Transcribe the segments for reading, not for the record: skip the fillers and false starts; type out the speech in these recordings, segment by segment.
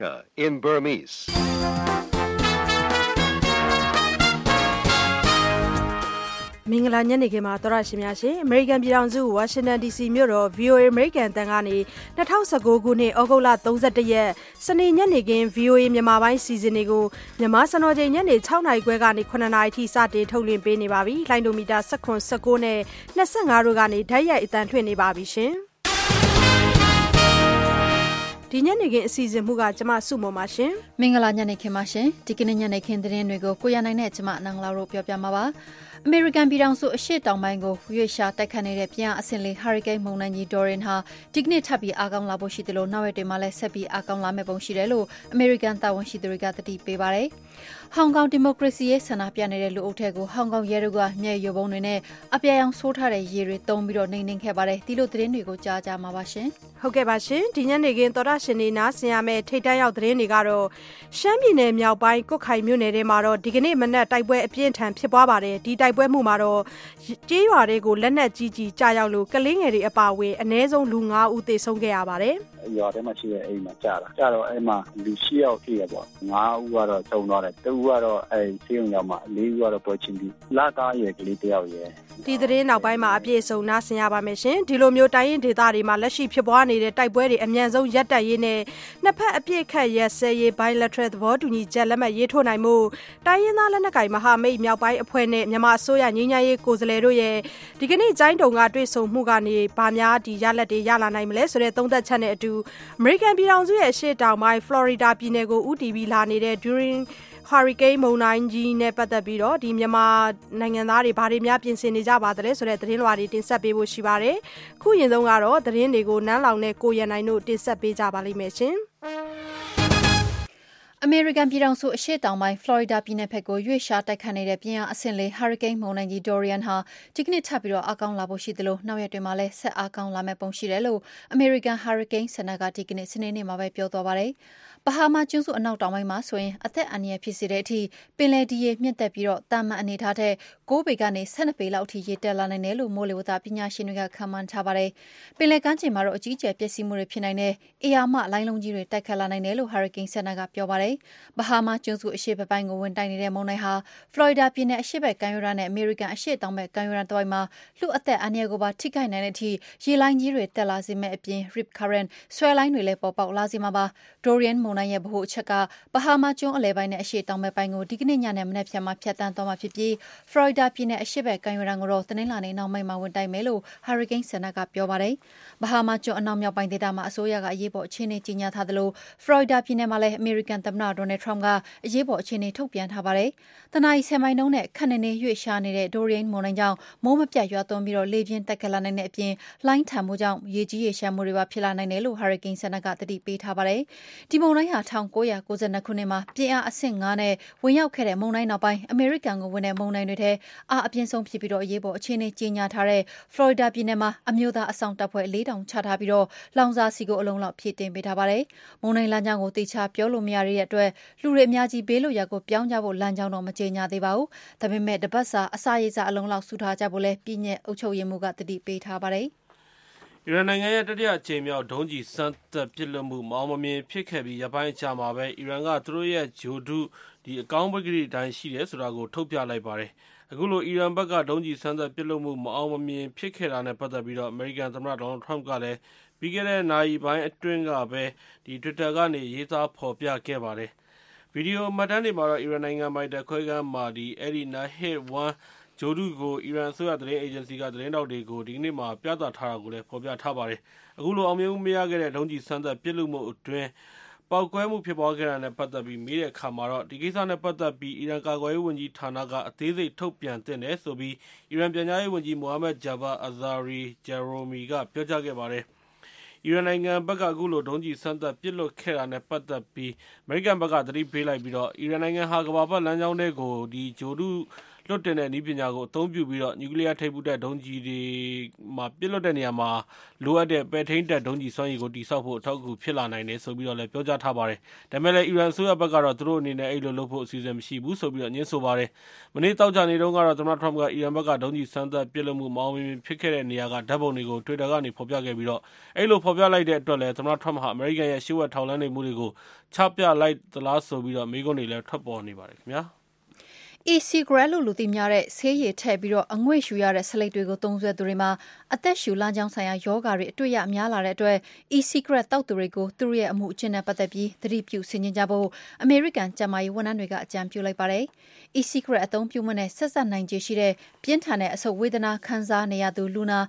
in Burmese. မင်္ဂလာညနေခင်းမှာတော်ရရှိများရှင်အမေရိကန်ပြည်ထောင်စုဝါရှင်တန် DC မြို့တော် VOA အမေရိကန်တန်ကနေ2019ခုနှစ်ဩဂုတ်လ31ရက်စနေညနေခင်း VOA မြန်မာပိုင်းစီစဉ်တွေကိုမြန်မာစံတော်ချိန်ညနေ6နာရီခွဲကနေ9နာရီထိစတင်ထုတ်လွှင့်ပေးနေပါပြီလိုင်းဒိုမီတာ19နဲ့25တို့ကနေဓာတ်ရိုက်အသံလွှင့်နေပါပြီရှင်ဒီညနေခင်းအစီအစဉ်မှုကကျမစုမပါရှင်မင်္ဂလာညနေခင်းပါရှင်ဒီကနေ့ညနေခင်းသတင်းတွေကိုကိုရနိုင်နဲ့ကျမနန်လာတို့ပြောပြမှာပါအမေရိကန်ပြည်ထောင်စုအရှေ့တောင်ပိုင်းကိုရွေ့ရှာတိုက်ခတ်နေတဲ့ပြန်အဆင့်လေးဟာရီကိန်းမုန်တိုင်းကြီး Dorian ဟာဒီကနေ့ထပ်ပြီးအားကောင်းလာဖို့ရှိတယ်လို့နောက်ရက်တွေမှာလည်းဆက်ပြီးအားကောင်းလာမယ့်ပုံရှိတယ်လို့အမေရိကန်တာဝန်ရှိသူတွေကသတိပေးပါတယ်ဟောင်ကောင်ဒီမိုကရေစီရေးဆန္ဒပြနေတဲ့လူအုပ်ထဲကိုဟောင်ကောင်ရဲတို့ကမျက်ရည်ပုံတွေနဲ့အပြာရောင်ဆိုးထားတဲ့ရေတွေတုံးပြီးတော့နှိမ်နှင်းခဲ့ပါတယ်ဒီလိုသတင်းတွေကိုကြားကြမှာပါရှင်ဟုတ်ကဲ့ပါရှင်ဒီညနေခင်းသောတာရှင်နေနားဆင်ရမယ့်ထိတ်တန့်ရောက်သတင်းတွေကတော့ရှမ်းပြည်နယ်မြောက်ပိုင်းကွတ်ခိုင်မြို့နယ်ထဲမှာတော့ဒီကနေ့မနက်တိုက်ပွဲအပြင်းထန်ဖြစ်ပွားပါတယ်ဒီတိုက်ပွဲမှုမှာတော့ကြေးရွာတွေကိုလက်နက်ကြီးကြီးကြာရောက်လို့ကလေးငယ်တွေအပါအဝင်အ ਨੇ ဆုံးလူ9ဦးသေဆုံးခဲ့ရပါတယ်ရွာထဲမှာရှိတဲ့အိမ်မှာကြာတော့အဲ့မှာလူ10ယောက်ဖြစ်ရပေါ့9ဦးကတော့တုံသွားတယ်2ဦးကတော့အဲ့ဆေးရုံရောက်မှာ4ဦးကတော့ပွဲချင်းပြီးလာသားရဲ့ကလေးတယောက်ရဲ့ဒီသတင်းနောက်ပိုင်းမှာအပြည့်စုံနားဆင်ရပါမယ်ရှင်ဒီလိုမျိုးတိုင်းရင်းဒေသတွေမှာလက်ရှိဖြစ်ပွားနေတဲ့တိုက်ပွဲတွေအမြန်ဆုံးရပ်တန့်ရေးနဲ့နှစ်ဖက်အပြည့်ခတ်ရက်စဲရေး bilateral သဘောတူညီချက်လက်မှတ်ရေးထိုးနိုင်မှုတိုင်းရင်းသားလက်နက်ကိုင်မဟာမိတ်မြောက်ပိုင်းအဖွဲ့နဲ့မြန်မာအစိုးရငြိမ်းချမ်းရေးကိုယ်စားလှယ်တို့ရဲ့ဒီကနေ့ကျိုင်းတုံကတွေ့ဆုံမှုကနေဗာများဒီရလက်တွေရလာနိုင်မလဲဆိုတဲ့သုံးသက်ချက်နဲ့အတူအမေရိကန်ပြည်ထောင်စုရဲ့အရှေ့တောင်ပိုင်းဖလော်ရီဒါပြည်နယ်ကိုဦးတည်ပြီးလာနေတဲ့ Dorian Hurricane မုန်တိုင်းကြီးနဲ့ပတ်သက်ပြီးတော့ဒီမြန်မာနိုင်ငံသားတွေဘာတွေများပြင်ဆင်နေကြပါသလဲဆိုတဲ့သတင်းလွှာတွေတင်ဆက်ပေးဖို့ရှိပါတယ်။ခုရင်ဆုံးကတော့သတင်းတွေကိုနန်းလောင်နဲ့ကိုရန်နိုင်တို့တင်ဆက်ပေးကြပါလိမ့်မယ်ရှင်။အမေရိကန်ပြည်ထောင်စုအရှေ့တောင်ပိုင်းဖလော်ရီဒါပြည်နယ်ဘက်ကိုရွေ့ရှာတိုက်ခတ်နေတဲ့ပြင်းအားအဆင့်လေးဟာရီကိန်းမုန်တိုင်းကြီး Dorian ဟာဒီကနေ့ထပ်ပြီးတော့အားကောင်းလာဖို့ရှိတယ်လို့နောက်ရက်တွေမှာလည်းဆက်အားကောင်းလာမယ့်ပုံရှိတယ်လို့အမေရိကန်ဟာရီကိန်းစင်တာကဒီကနေ့စနေနေ့မှာပဲပြောသွားပါတယ်။ဘဟားမားကျွန်းစုအနောက်တောင်ပိုင်းမှာဆိုရင်အသက်အန္တရာယ်ဖြစ်စေတဲ့အထိပင်လယ်ဒီရေမြင့်တက်ပြီးတော့တာမန်အနေထားတဲ့9ပေကနေ12ပေလောက်အထိရေတက်လာနိုင်တယ်လို့မိုးလေဝသပညာရှင်တွေကခန့်မှန်းထားပါတယ်။ပင်လယ်ကမ်းခြေမှာတော့အကြီးအကျယ်ပျက်စီးမှုတွေဖြစ်နိုင်တဲ့အေယာမလိုင်းလုံးကြီးတွေတိုက်ခတ်လာနိုင်တယ်လို့ဟာရီကိန်းစင်တာကပြောပါတယ်။ဘဟားမားကျွန်းစုအရှေ့ဘက်ပိုင်းကိုဝင်တိုက်နေတဲ့မုန်တိုင်းဟာဖလော်ရီဒါပြည်နယ်အရှေ့ဘက်ကမ်းရိုးတန်းနဲ့အမေရိကန်အရှေ့တောင်ဘက်ကမ်းရိုးတန်းတစ်ဝိုက်မှာလူအသက်အန္တရာယ်ကိုပါထိခိုက်နိုင်တဲ့အထိရေလိုင်းကြီးတွေတက်လာစေမယ့်အပြင် Rip Current ဆွဲလိုင်းတွေလည်းပေါ်ပေါက်လာစေမှာပါ။ Dorian မုန်တိုင်းရဲ့ဗဟိုအချက်ကဘဟားမားကျွန်းအလယ်ပိုင်းနဲ့အရှေ့တောင်ဘက်ပိုင်းကိုဒီကနေ့ညနေမနက်ဖြန်မှာဖြတ်တန်းသွားမှာဖြစ်ပြီးဖလော်ရီဒါပြည်နယ်အရှေ့ဘက်ကမ်းရိုးတန်းကိုတော့တနင်္လာနေ့နောက်ပိုင်းမှာဝင်တိုက်မယ်လို့ဟာရီကိန်းစင်တာကပြောပါတယ်။ဘဟားမားကျွန်းအနောက်မြောက်ပိုင်းဒေသမှာအစိုးရကအရေးပေါ်အခြေအနေကြီးညာထားသလိုဖလော်ရီဒါပြည်နယ်မှာလည်းအမေရိကန်သမ္မတဒေါ်နယ်ထရမ့်ကအရေးပေါ်အခြေအနေထုတ်ပြန်ထားပါတယ်။တနအီ10မိုင်နှုန်းနဲ့ခက်နေနေရွေ့ရှာနေတဲ့ Dorian မုန်တိုင်းကြောင့်မိုးမပြတ်ရွာသွန်းပြီးတော့လေပြင်းတက်ခတ်လာနိုင်တဲ့အပြင်လိုင်းထန်မှုကြောင့်ရေကြီးရေရှမ်းမှုတွေပါဖြစ်လာနိုင်တယ်လို့ဟာရီကိန်းစင်တာကသတိပေးထားပါတယ်။ဒီမုန်တိုင်းဟာ1992ခုနှစ်မှာပြင်းအားအဆင့်9နဲ့ဝင်ရောက်ခဲ့တဲ့မုန်တိုင်းနောက်ပိုင်းအမေရိကန်ကိုဝင်တဲ့မုန်တိုင်းတွေထဲအားအပြင်းဆုံးဖြစ်ပြီးတော့အရေးပေါ်အခြေအနေကြီးညာထားတဲ့ဖလော်ရီဒါပြည်နယ်မှာအမျိုးသားအဆောင်တပ်ဖွဲ့4000ချထားပြီးတော့လောင်စာဆီကိုအလုံးလောက်ဖြည့်တင်ပေးထားပါတယ်။မုန်တိုင်းလမ်းကြောင်းကိုတေချာပြောလို့မရတဲ့အတွက်လူတွေအများကြီးဘေးလွတ်ရာကိုပြောင်းကြဖို့လမ်းကြောင်းတော့မကြေညာသေးပါဘူး။ဒါပေမဲ့တပတ်စာအစာရိတ်စာအလုံးလောက်စုထားကြဖို့လည်းပြည်내အုပ်ချုပ်ရေးမှူးကတတိပေးထားပါတယ်။အီရန်နိုင်ငံရဲ့တတိယအကြိမ်မြောက်ဒုံးကျည်စမ်းသပ်ပစ်လွှတ်မှုမအောင်မမြင်ဖြစ်ခဲ့ပြီးရပိုင်းအကြာမှာပဲအီရန်ကသူတို့ရဲ့ဂျိုဒုအကောင်းပကတိတိုင်းရှိတယ်ဆိုတာကိုထုတ်ပြလိုက်ပါတယ်။အခုလိုအီရန်ဘက်ကဒုံးကျည်စမ်းသပ်ပစ်လွှတ်မှုမအောင်မမြင်ဖြစ်ခဲ့တာနဲ့ပတ်သက်ပြီးတော့အမေရိကန်သမ္မတဒေါ်နယ်ထရမ့်ကလည်းပြီးခဲ့တဲ့နာရီပိုင်းအတွင်းကပဲTwitter ကနေရေးသားဖော်ပြခဲ့ပါတယ်။ဗီဒီယိုမှတ်တမ်းတွေမှာတော့အီရန်နိုင်ငံပိုင်တဲ့ခွဲခန်းမှာNahid-1ဂျိုဒုကိုအီရန်အစိုးရသတင်းအေဂျင်စီကသတင်းတောက်တွေကိုဒီကနေ့မှာပြသထားတာကိုလည်းဖော်ပြထားပါတယ်။အခုလိုအောင်မြင်မှုမရခဲ့တဲ့ဒုံးကျည်စမ်းသပ်ပစ်လွှတ်မှုအတွင်းပေါက်ကွဲမှုဖြစ်ပွားခဲ့တာနဲ့ပတ်သက်ပြီးမေးတဲ့အခါမှာတော့ဒီကိစ္စနဲ့ပတ်သက်ပြီးအီရန်ကာကွယ်ရေးဝန်ကြီးဌာနကအသေးစိတ်ထုတ်ပြန်သင့်တယ်ဆိုပြီးအီရန်ပြန်ကြားရေးဝန်ကြီးမိုဟာမက်ဂျာဗာအဇာရီဂျာရိုမီကပြောကြားခဲ့ပါတယ်။အီရန်နိုင်ငံဘက်ကအခုလိုဒုံးကျည်စမ်းသပ်ပစ်လွှတ်ခဲ့တာနဲ့ပတ်သက်ပြီးအမေရိကန်ဘက်ကသတိပေးလိုက်ပြီးတော့အီရန်နိုင်ငံဟာကမ္ဘာပတ်လမ်းကြောင်းတွေကိုဂျိုဒုလွလွတ်တင်တဲ့နည်းပညာကိုအသုံးပြုပြီးတော့နျူကလ িয়ার ထိပ်ဖူးတပ်ဒုံးကျည်တွေမှာပြစ်လွတ်တဲ့နေရာမှာလိုအပ်တဲ့ပဲ့ထိန်းတပ်ဒုံးကျည်စွမ်းရည်ကိုတိစောက်ဖို့အထောက်အကူဖြစ်လာနိုင်တယ်ဆိုပြီးတော့လည်းပြောကြားထားပါတယ်။ဒါပေမဲ့လည်းအီရန်အစိုးရဘက်ကတော့သူတို့အနေနဲ့အဲ့လိုလုပ်ဖို့အစီအစဉ်မရှိဘူးဆိုပြီးတော့ညှင်းဆိုပါတယ်။မနေ့တောက်ကြနေတုန်းကတော့သမ္မတထရမ့်ကအီရန်ဘက်ကဒုံးကျည်စမ်းသပ်ပစ်လွှတ်မှုမအောင်မြင်ဖြစ်ခဲ့တဲ့နေရာကဓာတ်ပုံတွေကို Twitter ကနေဖော်ပြခဲ့ပြီးတော့အဲ့လိုဖော်ပြလိုက်တဲ့အတွက်လည်းသမ္မတထရမ့်ဟာအမေရိကန်ရဲ့ရှေ့ဝက်ထောက်လှမ်းနေမှုတွေကိုချပြလိုက်သလားဆိုပြီးတော့မိကုန်းတွေလည်းထွက်ပေါ်နေပါတယ်ခင်ဗျာ။ E-cigarette လို့လူသိများတဲ့ဆေးရည်ထည့်ပြီးတော့အငွေ့ရှူရတဲ့စလိတ်တွေကိုသုံးစွဲသူတွေမှာအသက်ရှူလမ်းကြောင်းဆိုင်ရာရောဂါတွေအတွေ့အများလာတဲ့အတွက် E-cigarette တောက်သူတွေကိုသူတို့ရဲ့အမှုအကျင့်နဲ့ပတ်သက်ပြီးသတိပြုဆင်ခြင်ကြဖို့အမေရိကန်ကျန်းမာရေးဝန်ထမ်းတွေကအကြံပြုလိုက်ပါတယ်။ E-cigarette အသုံးပြုမှုနဲ့ဆက်စပ်နိုင်ခြေရှိတဲ့ပြင်းထန်တဲ့အဆုတ်ဝေဒနာခံစားနေရသူလူနာ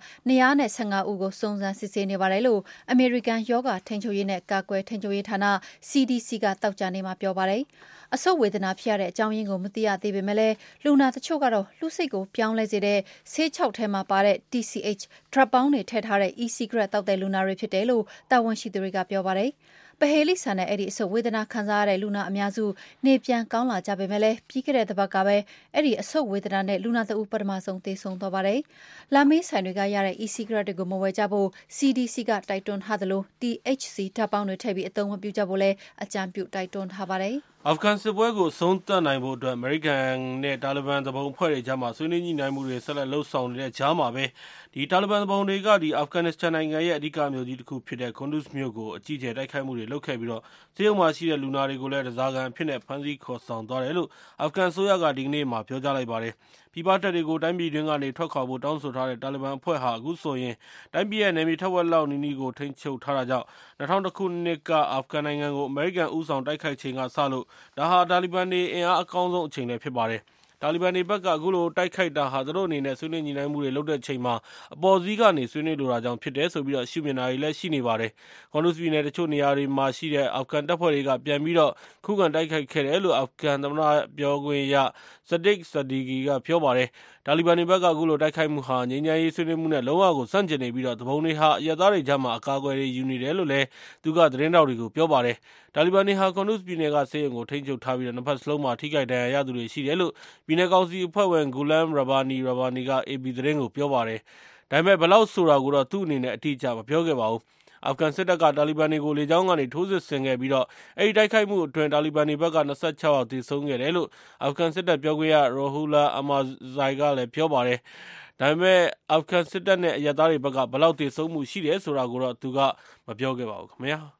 215ဦးကိုစုံစမ်းစစ်ဆေးနေပါတယ်လို့အမေရိကန်ရောဂါထိန်းချုပ်ရေးနဲ့ကာကွယ်ထိန်းချုပ်ရေးဌာန CDC ကတောက်ကြနေမှာပြောပါတယ်။အဆုတ်ဝေဒနာဖြစ်ရတဲ့အကြောင်းရင်းကိုမသိရသေးပေမဲ့လည်းလူနာတချို့ကတော့လူစိတ်ကိုပြောင်းလဲစေတဲ့ဆေးခြောက်ထဲမှာပါတဲ့ TCH drug ပေါင်းတွေထည့်ထားတဲ့ e-cigarette တောက်တဲ့လူနာတွေဖြစ်တယ်လို့တာဝန်ရှိသူတွေကပြောပါတယ်။ပဟေလိဆန်တဲ့အဲ့ဒီအဆုတ်ဝေဒနာခံစားရတဲ့လူနာအများစုနေပြန်ကောင်းလာကြပေမဲ့လည်းပြီးခဲ့တဲ့တစ်ပတ်ကပဲအဲ့ဒီအဆုတ်ဝေဒနာနဲ့လူနာတအုပ်ပထမဆုံးသေဆုံးသွားပါတယ်။လာမေးဆိုင်တွေကရတဲ့ e-cigarette တွေကိုမဝယ်ကြဖို့ CDC ကတိုက်တွန်းထားသလို THC ဓာတ်ပေါင်းတွေထည့်ပြီးအသုံးမပြုကြဖို့လည်းအကြံပြုတိုက်တွန်းထားပါတယ်။အာဖဂန်စစ်ပွဲကိုဆုံးသက်နိုင်ဖို့အတွက်အမေရိကန်နဲ့တာလီဘန်သဘုံအဖွဲ့တွေကြားမှာဆွေးနွေးညှိနှိုင်းမှုတွေဆက်လက်လှုပ်ဆောင်နေတဲ့ကြားမှာပဲဒီတာလီဘန်သဘုံတွေကအာဖဂန်နစ္စတန်နိုင်ငံရဲ့အဓိကမြို့ကြီးတစ်ခုဖြစ်တဲ့ကွန်ဒုစ်မြို့ကိုအကြီးအကျယ်တိုက်ခိုက်မှုတွေလုပ်ခဲ့ပြီးတော့ဆေးရုံမှာရှိတဲ့လူနာတွေကိုလည်းဓားစာခံအဖြစ်နဲ့ဖမ်းဆီးခေါ်ဆောင်သွားတယ်လို့အာဖဂန်အစိုးရကဒီကနေ့မှပြောကြားလိုက်ပါတယ်။ပြည်ပတပ်တွေကိုတိုင်းပြည်တွင်းကနေထွက်ခွာဖို့တောင်းဆိုထားတဲ့တာလီဘန်အဖွဲ့ဟာအခုဆိုရင်တိုင်းပြည်ရဲ့နယ်မြေထက်ဝက်လောက်နီးနီးကိုထိန်းချုပ်ထားတာကြောင့်2000ခုနှစ်ကအာဖဂန်နိုင်ငံကိုအမေရိကန်ဦးဆောင်တိုက်ခိုက်ချိန်ကစလို့ဒါဟာတာလီဘန်တွေအင်အားအကောင်းဆုံးအချိန်လည်းဖြစ်ပါတယ်။တာလီဘန်တွေဘက်ကအခုလိုတိုက်ခိုက်တာဟာသူတို့အနေနဲ့ဆွေးနွေးညှိနှိုင်းမှုတွေလုပ်တဲ့ချိန်မှာအပေါ်စီးကနေဆွေးနွေးလိုတာကြောင့်ဖြစ်တယ်ဆိုပြီးတော့ရှုမြင်တာတွေလည်းရှိနေပါတယ်။ကွန်ဒုစ်ပြည်နယ်တချို့နေရာတွေမှာရှိတဲ့အာဖဂန်တပ်ဖွဲ့တွေကပြန်ပြီးတော့ခုခံတိုက်ခိုက်ခဲ့တယ်လို့အာဖဂန်သမ္မတပြောခွင့်ရSadiq Sadeghi ကပြောပါတယ်။တာလီဘန်တွေဘက်ကအခုလိုတိုက်ခိုက်မှုဟာငြိမ်းချမ်းရေးဆွေးနွေးမှုနဲ့လုံးဝကိုဆန့်ကျင်နေပြီးတော့တဘုံတွေဟာအရပ်သားတွေကြားမှာအကာအကွယ်တွေယူနေတယ်လို့လည်းသူကသတင်းတောက်တွေကိုပြောပါတယ်။တာလီဘန်တွေဟာကွန်ဒုစ်ပြည်နယ်ကဆေးရုံကိုထိန်းချုပ်ထားပြီးတော့နှစ်ဖက်စလုံးမှာထိခိုက်ဒဏ်ရာရသူတွေရှိတယ်လို့ပြည်နယ်ကောင်စီအဖွဲ့ဝင် Ghulam Rabbani က AB သတင်းကိုပြောပါတယ်။ဒါပေမဲ့ဘယ်လောက်ဆိုတာကိုတော့သူ့အနေနဲ့အတိအကျမပြောခဲ့ပါဘူး။အာဖဂန်စစ်တပ်ကတာလီဘန်တွေကိုလေကြောင်းကနေထိုးစစ်ဆင်ခဲ့ပြီးတော့အဲဒီတိုက်ခိုက်မှုအတွင်းတာလီဘန်တွေဘက်က26ယောက်သေဆုံးခဲ့တယ်လို့အာဖဂန်စစ်တပ်ပြောခွင့်ရ Rohullah Amirzaei ကလည်းပြောပါတယ်။ဒါပေမဲ့အာဖဂန်စစ်တပ်နဲ့အရပ်သားတွေဘက်ကဘယ်လောက်သေဆုံးမှုရှိတယ်ဆိုတာကိုတော့သူကမပြောခဲ့ပါဘူးခင်ဗျာ။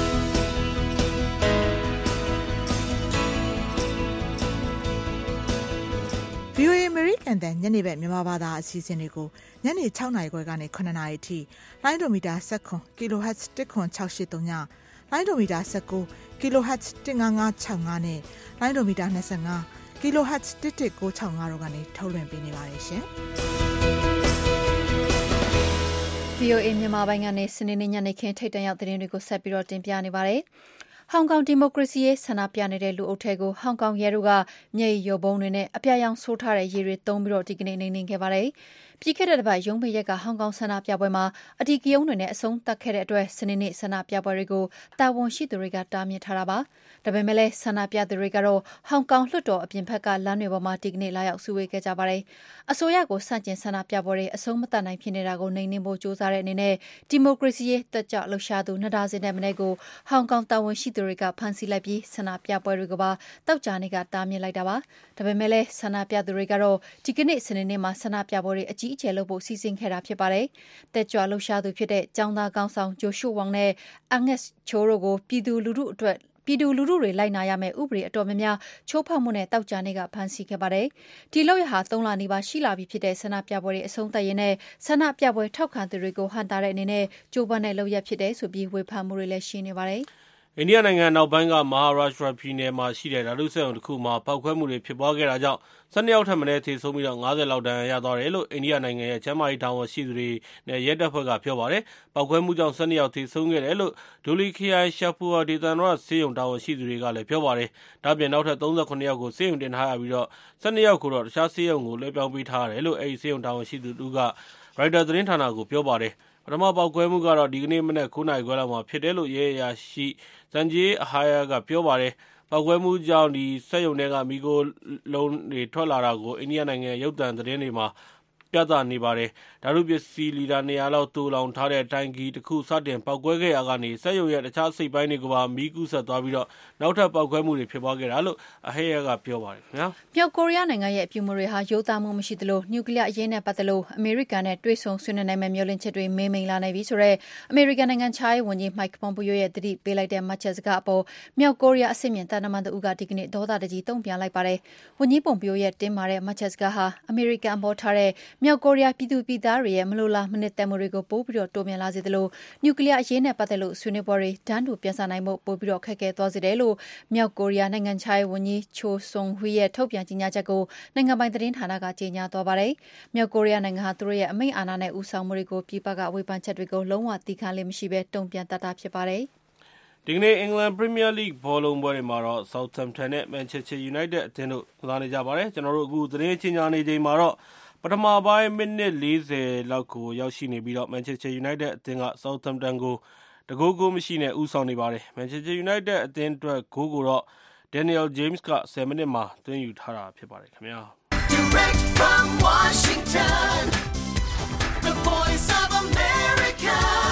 VOA အမေရိကန်တန်ညနေဘက်မြန်မာဘာသာအစီအစဉ်တွေကိုညနေ6နာရီခွဲကနေ9နာရီအထိလိုင်းဒိုမီတာ19 kHz 10683ညလိုင်းဒိုမီတာ19 kHz 15565နဲ့လိုင်းဒိုမီတာ25 kHz 11965တို့ကနေထုတ်လွှင့်ပေးနေပါတယ်ရှင်။ VOA မြန်မာပိုင်းကနေစနေနေ့ညနေခင်းထိပ်တန်းရောက်သတင်းတွေကိုဆက်ပြီးတော့တင်ပြနေပါတယ်။ဟောင်ကောင်ဒီမိုကရေစီရေးဆန္ဒပြနေတဲ့လူအုပ်ထဲကိုဟောင်ကောင်ရဲတို့ကမျက်ရည်ယိုဗုံးတွေနဲ့အပြာရောင်ဆိုးထားတဲ့ရေတွေသုံးပြီးတော့ဒီကနေ့နှိမ်နင်းခဲ့ပါတယ်။ပြီးခဲ့တဲ့တစ်ပတ်ရုံးပိတ်ရက်ကဟောင်ကောင်ဆန္ဒပြပွဲမှာအဓိကရုဏ်းတွေနဲ့အဆုံးသတ်ခဲ့တဲ့အတွက်စနေနေ့ဆန္ဒပြပွဲတွေကိုတာဝန်ရှိသူတွေကတားမြစ်ထားတာပါ။ဒါပေမဲ့လည်းဆန္ဒပြသူတွေကတော့ဟောင်ကောင်လွှတ်တော်အပြင်ဘက်ကလမ်းတွေပေါ်မှာဒီကနေ့လာရောက်စုဝေးခဲ့ကြပါတယ်။အစိုးရကိုဆန့်ကျင်ဆန္ဒပြပွဲတွေအဆုံးမသတ်နိုင်ဖြစ်နေတာကိုနှိမ်နင်းဖို့ကြိုးစားတဲ့အနေနဲ့ဒီမိုကရေစီရေးတက်ကြွလှုပ်ရှားသူ2ဒါဇင်နဲ့မနည်းကိုဟောင်ကောင်တာဝန်ရှိသူတွေကဖမ်းဆီးလိုက်ပြီးဆန္ဒပြပွဲတွေကိုပါတောက်ကြနေကတားမြစ်လိုက်တာပါ။ဒါပေမဲ့လည်းဆန္ဒပြသူတွေကတော့ဒီကနေ့စနေနေ့မှာဆန္ဒပြပွဲတွေအကြီးအကျယ်လုပ်ဖို့စီစဉ်ခဲ့တာဖြစ်ပါတယ်။တက်ကြွလှုပ်ရှားသူဖြစ်တဲ့ကျောင်းသားကောင်းဆောင်ဂျိုရှုဝမ်နဲ့အန်ဂက်ချိုတို့ကိုပြည်သူလူထုတွေလိုက်နာရမယ့်ဥပဒေအတော်များများချိုးဖောက်မှုနဲ့တောက်ကြနေကဖမ်းဆီးခဲ့ပါတယ်။ဒီလောက်ရဟာ3လနီးပါးရှိလာပြီဖြစ်တဲ့ဆန္ဒပြပွဲတွေအဆုံးသတ်ရင်နဲ့ဆန္ဒပြပွဲထောက်ခံသူတွေကိုဟန်တာတဲ့အနေနဲ့ကြိုးပမ်းတဲ့လုပ်ရပ်ဖြစ်တယ်ဆိုပြီးဝေဖန်မှုတွေလည်းရှိနေပါတယ်။အိန္ဒိယနိုင်ငံနောက်ပိုင်းကမဟာရုရှားပြည်နယ်မှာရှိတဲ့ဓာတုစက်ရုံတစ်ခုမှာပောက်ခွဲမှုတွေဖြစ်ပွားခဲ့တာကြောင့်12ယောက်ထက်မနည်းသေဆုံးပြီးတော့90လောက်ဒဏ်ရာရသွားတယ်လို့အိန္ဒိယနိုင်ငံရဲ့ကျန်းမာရေးတာဝန်ရှိသူတွေနဲ့ရဲတပ်ဖွဲ့ကပြောပါတယ်။ပောက်ခွဲမှုကြောင့်12ယောက်သေဆုံးခဲ့တယ်လို့ဒိုလီခရိုင်ရှာပူဟာဒေသန္တရဆေးရုံတာဝန်ရှိသူတွေကလည်းပြောပါတယ်။ဒါ့အပြင်နောက်ထပ်39ယောက်ကိုဆေးရုံတင်ထားရပြီးတော့12ယောက်ကိုတော့တခြားဆေးရုံကိုလွှဲပြောင်းပေးထားရတယ်လို့အဲဒီဆေးရုံတာဝန်ရှိသူတို့ကရိုက်တာသတင်းဌာနကိုပြောပါတယ်။ထမပေါက်ကွဲမှုကတော့ဒီကနေ့မနက်9 နာရီခွဲလောက်မှာဖြစ်တယ်လို့ရဲအရာရှိဇန်ဂျီအဟာယာကပြောပါတယ်။ပေါက်ကွဲမှုကြောင့်စက်ရုံထဲကမီးခိုးလုံးတွေထွက်လာတာကိုအိန္ဒိယနိုင်ငံရုပ်သံသတင်းတွေမှာပြသနေပါတယ်။ဓာတုပစ္စည်းလီတာ200လောက်သိုလောင်ထားတဲ့တိုင်ကီတစ်ခုစတင်ပေါက်ကွဲခဲ့ရာကနေစက်ရုံရဲ့တခြားစိတ်ပိုင်းတွေကိုပါမီးကူးဆက်သွားပြီးတော့နောက်ထပ်ပေါက်ကွဲမှုတွေဖြစ်ပွားခဲ့တာလို့အဟေယာကပြောပါတယ်ခင်ဗျာ။မြောက်ကိုရီးယားနိုင်ငံရဲ့အပြုအမူတွေဟာရိုးသားမှုမရှိသလိုနျူကလ িয়ার အရေးနဲ့ပတ်သက်လို့အမေရိကန်နဲ့တွေ့ဆုံဆွေးနွေးနိုင်မယ့်မျှော်လင့်ချက်တွေမေးမိန်လာနေပြီဆိုတော့အမေရိကန်နိုင်ငံခြားရေးဝန်ကြီးမိုက်ပွန်ပီယိုရဲ့တတိပေးလိုက်တဲ့မှတ်ချက်စကားအပေါ်မြောက်ကိုရီးယားအဆင့်မြင့်တပ်နမန်တို့ကဒီကနေ့ဒေါသတကြီးတုံ့ပြန်လိုက်ပါတယ်။ဝန်ကြီးပွန်ပီယိုရဲ့တင်းမာတဲ့မှတ်ချက်စကားဟာအမေရိကန်အပေါ်ထားတဲ့မြောက်ကိုရီးယားပြည်သူပြည်သားတွေရဲ့မလိုလားမနစ်သက်မှုတွေကိုပိုပြီးတိုးမြင့်လာစေသလိုနျူကလ িয়ার အရေးနဲ့ပတ်သက်လို့ဆွေးနွေးပွဲတွေတန်းတူပြန်ဆနိုင်ဖို့ပိုပြီးခက်ခဲသွားစေတယ်လို့မြောက်ကိုရီးယားနိုင်ငံခြားရေးဝန်ကြီးချိုဆွန်ဟွီရဲ့ထုတ်ပြန်ကြေညာချက်ကိုနိုင်ငံပိုင်သတင်းဌာနကကြေညာသွားပါတယ်။မြောက်ကိုရီးယားနိုင်ငံဟာသူတို့ရဲ့အမိန့်အာဏာနဲ့ဦးဆောင်မှုတွေကိုပြည်ပကဝေဖန်ချက်တွေကိုလုံးဝသီးခံလေးမရှိဘဲတုံ့ပြန်တတ်တာဖြစ်ပါတယ်။ဒီကနေ့အင်္ဂလန်ပရီးမီးယားလိဘောလုံးပွဲတွေမှာတော့ Southampton နဲ့ Manchester United အသင်းတို့ကစားနေကြပါတယ်။ကျွန်တော်တို့အခုသတင်းချင်းညာနေချိန်မှာတော့ပထမပိုင်းမိနစ်40လောက်ကိုရောက်ရှိနေပြီးတော့ Manchester United အသင်းက Southampton ကိုတဂိုးကိုမရှိနဲ့ဦးဆောင်နေပါတယ်။ Manchester United အသင်းအတွက်ဂိုးကိုတော့ Daniel James က10မိနစ်မှာသွင်းယူထားတာဖြစ်ပါတယ်ခင်ဗျာ။ Direct from Washington, the voice of America,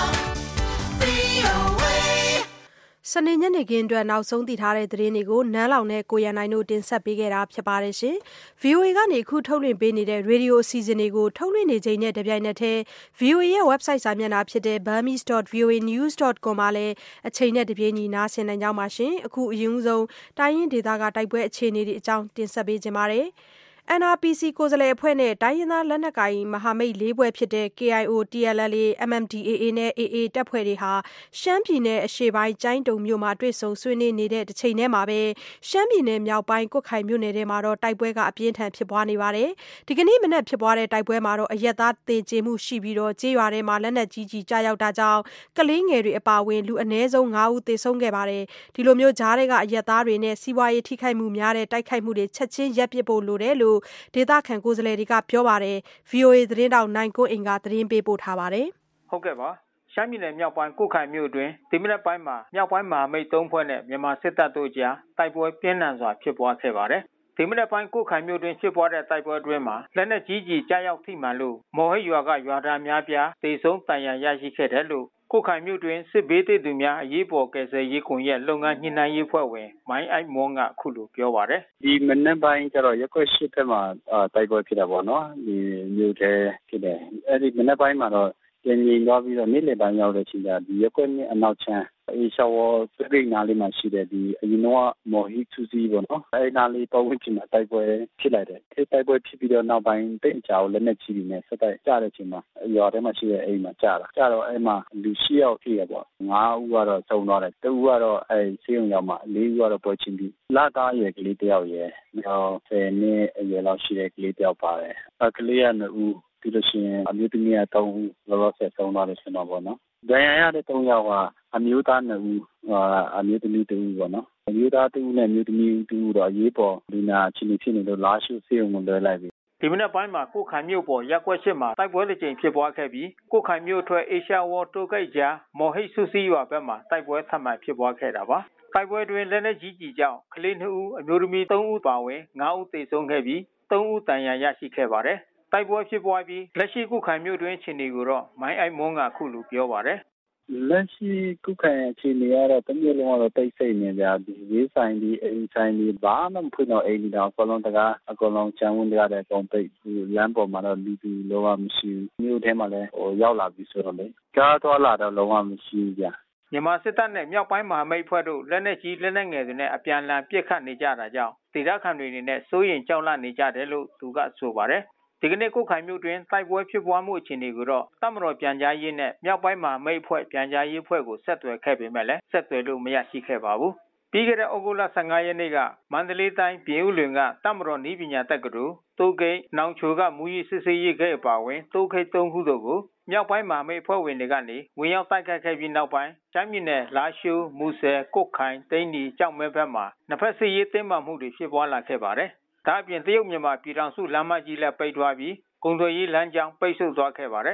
VOA စနေညနေခင်းအတွက်နောက်ဆုံးသိထားတဲ့သတင်းတွေကိုနန်းလောင်နဲ့ကိုရန်နိုင်တို့တင်ဆက်ပေးခဲ့တာဖြစ်ပါတယ်ရှင်။ VOA ကနေအခုထုတ်လွှင့်ပေးနေတဲ့ရေဒီယိုအစီအစဉ်တွေကိုထုတ်လွှင့်နေချိန်နဲ့တပြိုင်နက်တည်း VOA ရဲ့ website စာမျက်နှာဖြစ်တဲ့ burmese.voanews.com မှာလည်းအချိန်နဲ့တပြေးညီနားဆင်နိုင်ကြပါရှင်။အခုအရင်ဆုံးတိုင်းရင်းဒေသကတိုက်ပွဲအခြေအနေတွေအကြောင်းတင်ဆက်ပေးကြပါမယ်။ NRPC ကိုယ်စားလှယ်အဖွဲ့နဲ့တိုင်းရင်းသားလက်နက်ကိုင်မဟာမိတ်၄ဖွဲ့ဖြစ်တဲ့ KIO, TNLA, MNDAA နဲ့ AA တပ်ဖွဲ့တွေဟာရှမ်းပြည်နယ်အရှေ့ပိုင်းကျိုင်းတုံမြို့မှာတွေ့ဆုံဆွေးနွေးနေတဲ့တချိန်တည်းမှာပဲရှမ်းပြည်နယ်မြောက်ပိုင်းကွတ်ခိုင်မြို့နယ်ထဲမှာတော့တိုက်ပွဲကအပြင်းထန်ဖြစ်ပွားနေပါတယ်။ဒီကနေ့မနက်ဖြစ်ပွားတဲ့တိုက်ပွဲမှာတော့အရက်သားသေကျေမှုရှိပြီးတော့ကျေးရွာထဲမှာလက်နက်ကြီးကျရောက်တာကြောင့်ကလေးငယ်တွေအပါအဝင်လူအနည်းဆုံး9ဦးသေဆုံးခဲ့ပါတယ်။ဒီလိုမျိုးကြားထဲကအရက်သားတွေနဲ့စီးပွားရေးထိခိုက်မှုများတဲ့တိုက်ခိုက်မှုတွေချက်ချင်းရပ်ပစ်ဖို့လိုတယ်လို့ဒေသခံကိုယ်စားလှယ်တွေကပြောပါတယ်။ VOA သတင်းတောက်နိုင်ကွန်းအိမ်ကသတင်းပေးပို့ထားပါတယ်။ဟုတ်ကဲ့ပါ။ရှမ်းပြည်နယ်မြောက်ပိုင်းကွတ်ခိုင်မြို့အတွင်းဒီမိနက်ပိုင်းမှာမြောက်ပိုင်းမဟာမိတ်3ဖွဲ့နဲ့မြန်မာစစ်တပ်တို့ကြားတိုက်ပွဲပြင်းထန်စွာဖြစ်ပွားခဲ့ပါတယ်။ဒီမိနက်ပိုင်းကွတ်ခိုင်မြို့တွင်ဖြစ်ပွားတဲ့တိုက်ပွဲအတွင်းမှာလက်နက်ကြီးကြီးကြားရောက်ထိမှန်လို့မော်ဟိတ်ရွာကရွာသားများပြားသေဆုံးဒဏ်ရာရရှိခဲ့တယ်လို့ကွတ်ခိုင်မြို့တွင်စစ်ဘေးသင့်သူများအရေးပေါ်ကယ်ဆယ်ရေးကွန်ရက်လုပ်ငန်းညှိနှိုင်းရေးဖွဲ့ဝင်မိုင်းအိုက်မွန်ကအခုလိုပြောပါတယ်။ဒီမနက်ပိုင်းကျတော့ရက်ကွက်8ဘက်မှာတိုက်ပွဲဖြစ်တာပေါ့နော်။ဒီမြို့ထဲဖြစ်တယ်။အဲဒီမနက်ပိုင်းမှာတော့ပြန်ငြိမ်သွားပြီးတော့နေ့လယ်ပိုင်းရောက်တဲ့အချိန်ကျဒီရက်ကွက်နဲ့အနောက်ချမ်းအေရှာဝါစပိတ်နားလေးမှာရှိတဲ့ဒီအရင်တော့မော်ဟီထူစီပေါ့နော်အဲဒီနားလေးပတ်ဝန်းကျင်မှာတိုက်ပွဲဖြစ်လိုက်တယ်တိုက်ပွဲဖြစ်ပြီးတော့နောက်ပိုင်းတိတ်အကြောလက်နဲ့ချီပြီးနဲ့ဆက်တိုက်ကြားတဲ့အချိန်မှာရွာထဲမှာရှိတဲ့အိမ်မှာကြားတော့အဲ့မှာလူ10ယောက်ထိရပေါ့9ဦးကတော့ဆုံးသွားတယ်2ဦးကတော့အဲဆေးရုံရောက်မှ4ဦးကတော့ပွဲချင်းပြီးလသားရယ်ကလေးတယောက်ရယ်နောက်10နှစ်အရွယ်လောက်ရှိတဲ့ကလေးတယောက်ပါတယ်ကလေးက2ဦးပြီးလို့ရှိရင်အမျိုးသမီးက3ဦးလောလောဆယ်ဆုံးသွားတယ်ဆိုတော့ပေါ့နော်ဒဏ်ရာရတဲ့3ယောက်ကအမျိုးသား2ဦးအမျိုးသမီး2ဦးပေါ့နော်အမျိုးသား2ဦးနဲ့အမျိုးသမီး2ဦးတော့ရေးပေါ်ဒီနာချင်းဖြစ်နေလို့လာရှုဆေးရုံကိုလွှဲလိုက်ပြီဒီမနက်ပိုင်းမှာကိုခိုင်မြို့ပေါ်ရက်ကွက်8မှာတိုက်ပွဲတစ်ကြိမ်ဖြစ်ပွားခဲ့ပြီးကိုခိုင်မြို့ထွက်အေရှာဝါတိုဂိတ်ကြားမော်ဟိတ်ဆူစီရွာဘက်မှာတိုက်ပွဲထပ်မံဖြစ်ပွားခဲ့တာပါတိုက်ပွဲတွင်လက်နက်ကြီးကြီးကြောင့်ကလေး2ဦးအမျိုးသမီး3ဦးပါဝင်9ဦးသေဆုံးခဲ့ပြီး3ဦးဒဏ်ရာရရှိခဲ့ပါတယ်တိုက်ပွဲဖြစ်ပွားပြီးလက်ရှိကုခိုင်မြို့တွင်အခြေအနေကိုတော့မိုင်းအိုက်မွန်ကအခုလိုပြောပါတယ်လက်ရှိကုခိုင်အခြေအနေကတော့တမျိုးလုံးကတော့တိတ်ဆိတ်နေကြဒီဝေးဆိုင်ဒီအိမ်ဆိုင်ဒီဘာမှမဖွင့်တော့အိမ်ဒီတော့အကုန်လုံးတကားအကုန်လုံးချမ်းဝင်ကြတဲ့အကုန်ပိတ်လမ်းပေါ်မှာတော့လူလူလုံးဝမရှိဘူးမြို့ထဲမှာလည်းရောက်လာပြီဆိုတော့လေကားသွားလာတော့လုံးဝမရှိဘူးကြာမြန်မာစစ်တပ်နဲ့မြောက်ပိုင်းမဟာမိတ်ဖွဲ့တို့လက်နက်ကြီးလက်နက်ငယ်တွေနဲ့အပြန်အလှန်ပစ်ခတ်နေကြတာကြောင့်ဒေသခံတွေနဲ့စိုးရိမ်ကြောက်လန့်နေကြတယ်လို့သူကဆိုပါတယ်ဒီကနေ့ကိုခိုင်မြို့တွင်တိုက်ပွဲဖြစ်ပွားမှုအခြေအနေကိုတော့တပ်မတော်ပြန်ကြားရေးနဲ့မြောက်ပိုင်းမှာမိတ်ဖွဲ့ပြန်ကြားရေးဖွဲ့ကိုဆက်သွယ်ခဲ့ပေမဲ့လည်းဆက်သွယ်လို့မရရှိခဲ့ပါဘူး။ပြီးခဲ့တဲ့ဩဂုတ်လ15ရက်နေ့ကမန္တလေးတိုင်းပြင်ဦးလွင်ကတပ်မတော်နည်းပညာတက္ကသိုလ်တိုးဂိတ်နောင်ချိုကမူရီစစ်စေးရေးဂိတ်အပါအဝင်တိုးဂိတ်3ခုတို့ကိုမြောက်ပိုင်းမှာမိတ်ဖွဲ့ဝင်တွေကနေဝင်ရောက်တိုက်ခိုက်ခဲ့ပြီးနောက်ပိုင်းကျမ်းပြည်နယ်လာရှိုးမူဆယ်ကုတ်ခိုင်တိန်းနီကြောက်မဲဘက်မှာနှစ်ဖက်စစ်ရေးတင်းမာမှုတွေဖြစ်ပွားလာခဲ့ပါတယ်။ဒါအပြင်တရုတ်မြန်မာပြည်ထောင်စုလမ်းမကြီးလည်းပိတ်သွားပြီးကုန်သွယ်ရေးလမ်းကြောင်းပိတ်ဆို့သွားခဲ့ပါတယ်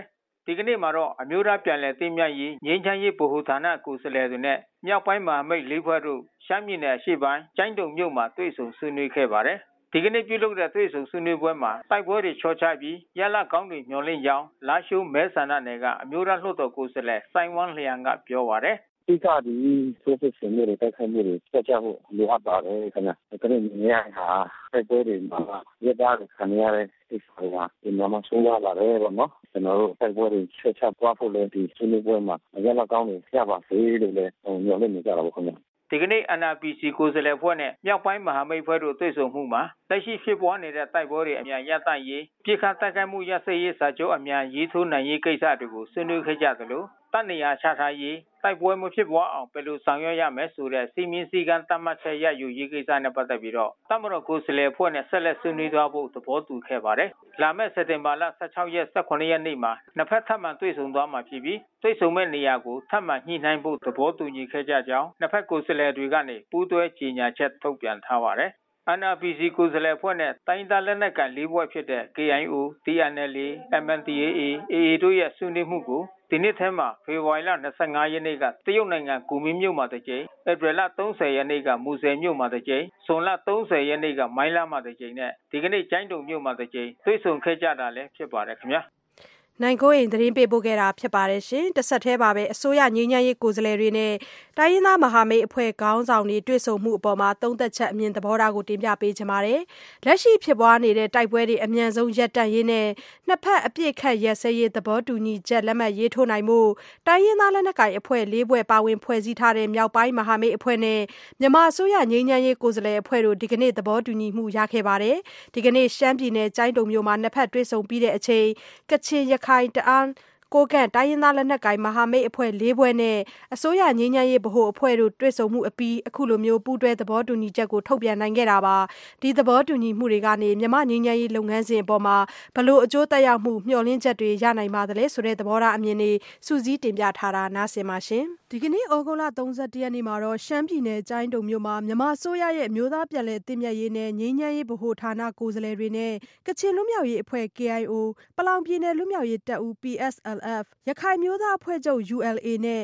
ဒီကနေ့မှာတော့အမျိုးသားပြန်လည်သိမ်းမြတ်ရေးငြိမ်းချမ်းရေးဗဟိုဌာနကိုယ်စားလှယ်တွေနဲ့မြောက်ပိုင်းမဟာမိတ်၄ဖွဲ့တို့ရှမ်းပြည်နယ်အရှေ့ပိုင်းကျိုင်းတုံမြို့မှာတွေ့ဆုံဆွေးနွေးခဲ့ပါတယ်။ဒီကနေ့ပြုလုပ်တဲ့တွေ့ဆုံဆွေးနွေးပွဲမှာတိုက်ပွဲတွေချောချပြီးရလကောင်းတွေမျှော်လင့်ကြောင်းလာရှိုးမဲဆန္ဒနယ်ကအမျိုးသားလွှတ်တော်ကိုယ်စားလှယ်စိုင်းဝမ်းလျံကပြောပါတယ်။ဒီကဒီဆိုစစ်စင်တွေတိုက်ခိုက်မှုတွေဆက်ကြဖို့လိုအပ်ပါတယ်ခင်ဗျာ။ဒါနဲ့မြင်ရတာတိုက်ပွဲတွေမှာရတဲ့ခံရတဲ့ဒီဆိုတာဒီမှာဆိုးလာတယ်ပေါ့နော်။ကျွန်တော်တို့တိုက်ပွဲတွေဆက်ချသွားဖို့လည်းဒီဆွေးနွေးပွဲမှာရလကောင်းတွေရပါစေလို့လည်းမျှော်လင့်နေကြတာပေါ့ခင်ဗျာ။ဒီကနေ့ NRPC ကိုယ်စားလှယ်ဖွဲ့နဲ့မြောက်ပိုင်းမဟာမိတ်ဖွဲ့တို့တွေ့ဆုံမှုမှာလက်ရှိဖြစ်ပွားနေတဲ့တိုက်ပွဲတွေအမြန်ရပ်တန့်ရေးပြည်ခတ်တိုက်ခိုက်မှုရပ်စဲရေးစာချုပ်အမြန်ရေးထိုးနိုင်ရေးကိစ္စတွေကိုဆွေးနွေးခဲ့ကြသလိုတပ်နေရာချထားရေးတိုက်ပွဲမဖြစ်ပွားအောင်ဘယ်လိုဆောင်ရွက်ရမလဲဆိုတဲ့စီမင်းစည်းကမ်းသတ်မှတ်ချက်ရယူရေးကိစ္စနဲ့ပတ်သက်ပြီးတော့တပ်မတော်ကိုယ်စားလှယ်ဖွဲ့နဲ့ဆက်လက်ဆွေးနွေးသွားဖို့သဘောတူခဲ့ပါတယ်။လာမယ့်စက်တင်ဘာလ16ရက်18ရက်နေ့မှာနှစ်ဖက်ထပ်မံတွေ့ဆုံသွားမှာဖြစ်ပြီးတွေ့ဆုံမဲ့နေရာကိုထပ်မံညှိနှိုင်းဖို့သဘောတူညီခဲ့ကြကြောင်းနှစ်ဖက်ကိုယ်စားလှယ်တွေကနေပူးတွဲကြေညာချက်ထုတ်ပြန်ထားပါတယ်။ NRPC ကိုယ်စားလှယ်ဖွဲ့နဲ့တိုင်းဒေသလက်နက်ကိုင်၄ဖွဲ့ဖြစ်တဲ့ KIO, TNLA, MNDAA, AA တို့ရဲ့ဆွေးနွေးမှုကိုဒီနှစ်ထဲမှာဖေဖော်ဝါရီလ25ရက်နေ့ကတရုတ်နိုင်ငံကူမင်းမြို့မှာတစ်ကြိမ်၊ဧပြီလ30ရက်နေ့ကမူဆယ်မြို့မှာတစ်ကြိမ်၊ဇွန်လ30ရက်နေ့ကမိုင်းလားမှာတစ်ကြိမ်နဲ့ဒီကနေ့ကျိုင်းတုံမြို့မှာတစ်ကြိမ်တွေ့ဆုံခဲ့ကြတာလည်းဖြစ်ပါတယ်ခင်ဗျာ။နိုင်ကိုရင်သတင်းပေးပို့ခဲ့တာဖြစ်ပါတယ်ရှင်။တစ်ဆက်တည်းပါပဲအစိုးရငြိမ်းချမ်းရေးကိုယ်စားလှယ်တွေနဲ့တိုင်းရင်းသားမဟာမိတ်အဖွဲ့ခေါင်းဆောင်တွေတွေ့ဆုံမှုအပေါ်မှာသုံးသက်ချက်အမြင်သဘောထားကိုတင်ပြပေးချင်ပါတယ်။လက်ရှိဖြစ်ပွားနေတဲ့တိုက်ပွဲတွေအမြန်ဆုံးရပ်တန့်ရေးနဲ့နှစ်ဖက်အပြစ်ခတ်ရပ်စဲရေးသဘောတူညီချက်လက်မှတ်ရေးထိုးနိုင်မှုတိုင်းရင်းသားလက်နက်ကိုင်အဖွဲ့၄ဖွဲ့ပါဝင်ဖွဲ့စည်းထားတဲ့မြောက်ပိုင်းမဟာမိတ်အဖွဲ့နဲ့မြန်မာအစိုးရငြိမ်းချမ်းရေးကိုယ်စားလှယ်အဖွဲ့တို့ဒီကနေ့သဘောတူညီမှုရခဲ့ပါတယ်။ဒီကနေ့ရှမ်းပြည်နယ်ကျိုင်းတုံမြို့မှာနှစ်ဖက်တွေ့ဆုံပြီးတဲ့အချိန်ကချင်ရခိုင်တအာင်းကိုကန့်တိုင်းရင်းသားလက်နက်ကိုင်မဟာမိတ်အဖွဲ့၄ဖွဲ့နဲ့အစိုးရငြိမ်းချမ်းရေးဗဟိုအဖွဲ့တို့တွေ့ဆုံမှုအပြီးအခုလိုမျိုးပူးတွဲသဘောတူညီချက်ကိုထုတ်ပြန်နိုင်ခဲ့တာပါဒီသဘောတူညီမှုတွေကနေမြန်မာငြိမ်းချမ်းရေးလုပ်ငန်းစဉ်အပေါ်မှာဘလို့အကျိုးသက်ရောက်မှုမျှော်လင့်ချက်တွေရနိုင်ပါသလဲဆိုတဲ့သဘောထားအမြင်တွေစူးစီးတင်ပြထားတာနားဆင်ပါရှင်ဒီကနေ့ဩဂုတ်လ31ရက်နေ့မှာတော့ရှမ်းပြည်နယ်ကျိုင်းတုံမြို့မှာမြန်မာအစိုးရရဲ့အမျိုးသားပြည်လဲ့သင့်မြတ်ရေးနဲ့ငြိမ်းချမ်းရေးဗဟိုဌာနကိုယ်စားလှယ်တွေနဲ့ကချင်လွတ်မြောက်ရေးအဖွဲ့ KIO ပလောင်ပြည်နယ်လွတ်မြောက်ရေးတပ်ဦး PSLF ရခိုင်မျိုးသားအဖွဲ့ချုပ် ULA နဲ့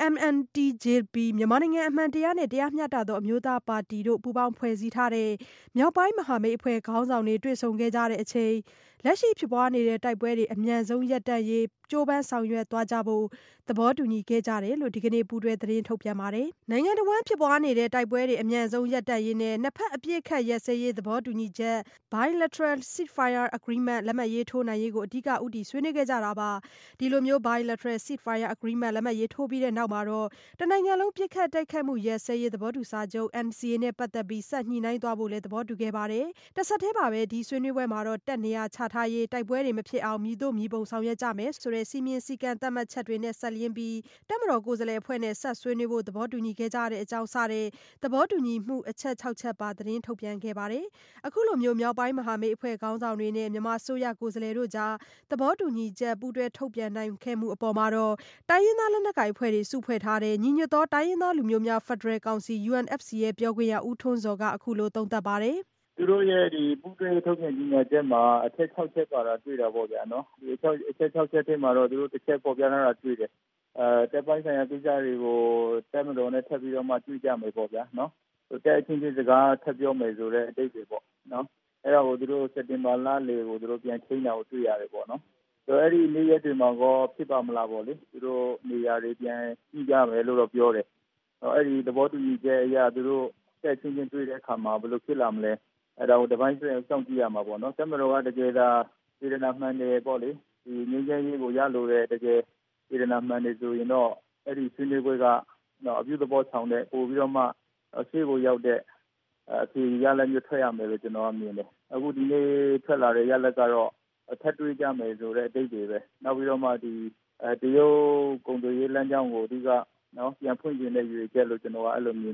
MNTJP မြန်မာနိုင်ငံအမှန်တရားနဲ့တရားမျှတသောအမျိုးသားပါတီတို့ပူးပေါင်းဖွဲ့စည်းထားတဲ့မြောက်ပိုင်းမဟာမိတ်အဖွဲ့ခေါင်းဆောင်တွေတွေ့ဆုံခဲ့ကြတဲ့အချိန်လက်ရှိဖြစ်ပွားနေတဲ့တိုက်ပွဲတွေအမြန်ဆုံးရပ်တန့်ရေးကြိုးပမ်းဆောင်ရွက်သွားကြဖို့သဘောတူညီခဲ့ကြတယ်လို့ဒီကနေ့ပူးတွဲသတင်းထုတ်ပြန်ပါတယ်။နိုင်ငံတော်ဝန်ဖြစ်ပွားနေတဲ့တိုက်ပွဲတွေအမြန်ဆုံးရပ်တန့်ရေးနဲ့နှစ်ဖက်အပြစ်ခတ်ရပ်စဲရေးသဘောတူညီချက် Bilateral Ceasefire Agreement လက်မှတ်ရေးထိုးနိုင်ရေးကိုအဓိကဦးတည်ဆွေးနွေးခဲ့ကြတာပါ။ဒီလိုမျိုး Bilateral Ceasefire Agreement လက်မှတ်ရေးထိုးပြီးတဲ့နောက်မှာတော့တနိုင်ငံလုံးပြစ်ခတ်တိုက်ခတ်မှုရပ်စဲရေးသဘောတူစာချုပ် NCA နဲ့ပတ်သက်ပြီးဆက်ညှိနှိုင်းသွားဖို့လည်းသဘောတူခဲ့ပါတယ်။တစ်ဆက်တည်းပါပဲဒီဆွေးနွေးပွဲမှာတော့တပ်နေရာချထားရေးတိုက်ပွဲတွေမဖြစ်အောင်မည်သို့မည်ပုံဆောင်ရွက်ကြမယ်ဆိုတဲ့စီမင်းစည်းကမ်းသတ်မှတ်ချက်တွေနဲ့ဆက်လျင်းပြီးတပ်မတော်ကိုယ်စားလှယ်အဖွဲ့နဲ့ဆက်ဆွေးနွေးဖို့သဘောတူညီခဲ့ကြတဲ့အကြောင်းစတဲ့သဘောတူညီမှုအချက်6ချက်ပါသတင်းထုတ်ပြန်ခဲ့ပါတယ်။အခုလိုမျိုးမြောက်ပိုင်းမဟာမိတ်အဖွဲ့ခေါင်းဆောင်တွေနဲ့မြန်မာအစိုးရကိုယ်စားလှယ်တို့ကြားသဘောတူညီချက်ပူးတွဲထုတ်ပြန်နိုင်ခဲ့မှုအပေါ်မှာတော့တိုင်းရင်းသားလက်နက်ကိုင်အဖွဲ့တွေစုဖွဲ့ထားတဲ့ညီညွတ်သောတိုင်းရင်းသားလူမျိုးများဖက်ဒရယ်ကောင်စီ UNFC ရဲ့ပြောခွင့်ရဦးထွန်းဇော်ကအခုလိုသုံးသပ်ပါတယ်။သူတို့ရဲ့ဒီပူးတွဲထုတ်ပြန်ကြေညာချက်မှာအချက်6ချက်ပါတာတွေ့တာပေါ့ဗျာနော်ဒီအချက်6ချက်ထဲမှာတော့သူတို့တစ်ချက်ပေါ်ပြထားတာတွေ့တယ်တပ်ပိုင်းဆိုင်ရာကိစ္စတွေကိုတပ်မတော်နဲ့ထပ်ပြီးတော့မှတွေ့ကြမယ်ပေါ့ဗျာနော်တပ်အချင်းချင်းစကားထပ်ပြောမယ်ဆိုတဲ့အတိတ်တွေပေါ့နော်အဲ့ဒါကိုသူတို့စက်တင်ဘာလလေကိုသူတို့ပြန်ချိန်တာကိုတွေ့ရတယ်ပေါ့နော်ဆိုအဲ့ဒီနေ့ရက်တွေမှာကောဖြစ်ပါမလားပေါ့လေသူတို့နေရာတွေပြန်ကြည့်ကြမယ်လို့တော့ပြောတယ်အဲ့ဒီသဘောတူညီချက်အရသူတို့တက်ချင်းချင်းတွေ့တဲ့အခါမှာဘယ်လိုဖြစ်လာမလဲအဲ့ဒါကိုတပိုင်းစောင့်ကြည့်ရမှာပေါ့နော်ဆက်မတော်ကတကယ်သာစေတနာမှန်တယ်ပေါ့လေဒီငြိမ်းချမ်းရေးကိုရလို့တဲ့တကယ်စေတနာမှန်တယ်ဆိုရင်တော့အဲ့ဒီဆွေးနွေးပွဲကတော့အပြုသဘောဆောင်တဲ့ပို့ပြီးတော့မှရှေ့ကိုရောက်တဲ့အဖြေရလဒ်မျိုးထွက်ရမယ်လို့ကျွန်တော်မြင်တယ်အခုဒီနေ့ထွက်လာတဲ့ရလဒ်ကတော့ထပ်တွေ့ကြမယ်ဆိုတဲ့အတိတ်တွေပဲနောက်ပြီးတော့မှဒီတရုတ်ကုန်သွယ်ရေးလမ်းကြောင်းကိုအဓိကနော်ပြန်ဖွင့်ခြင်းတဲ့ရည်ရွယ်ချက်လို့ကျွန်တော်ကအဲ့လိုမြင်မိတယ်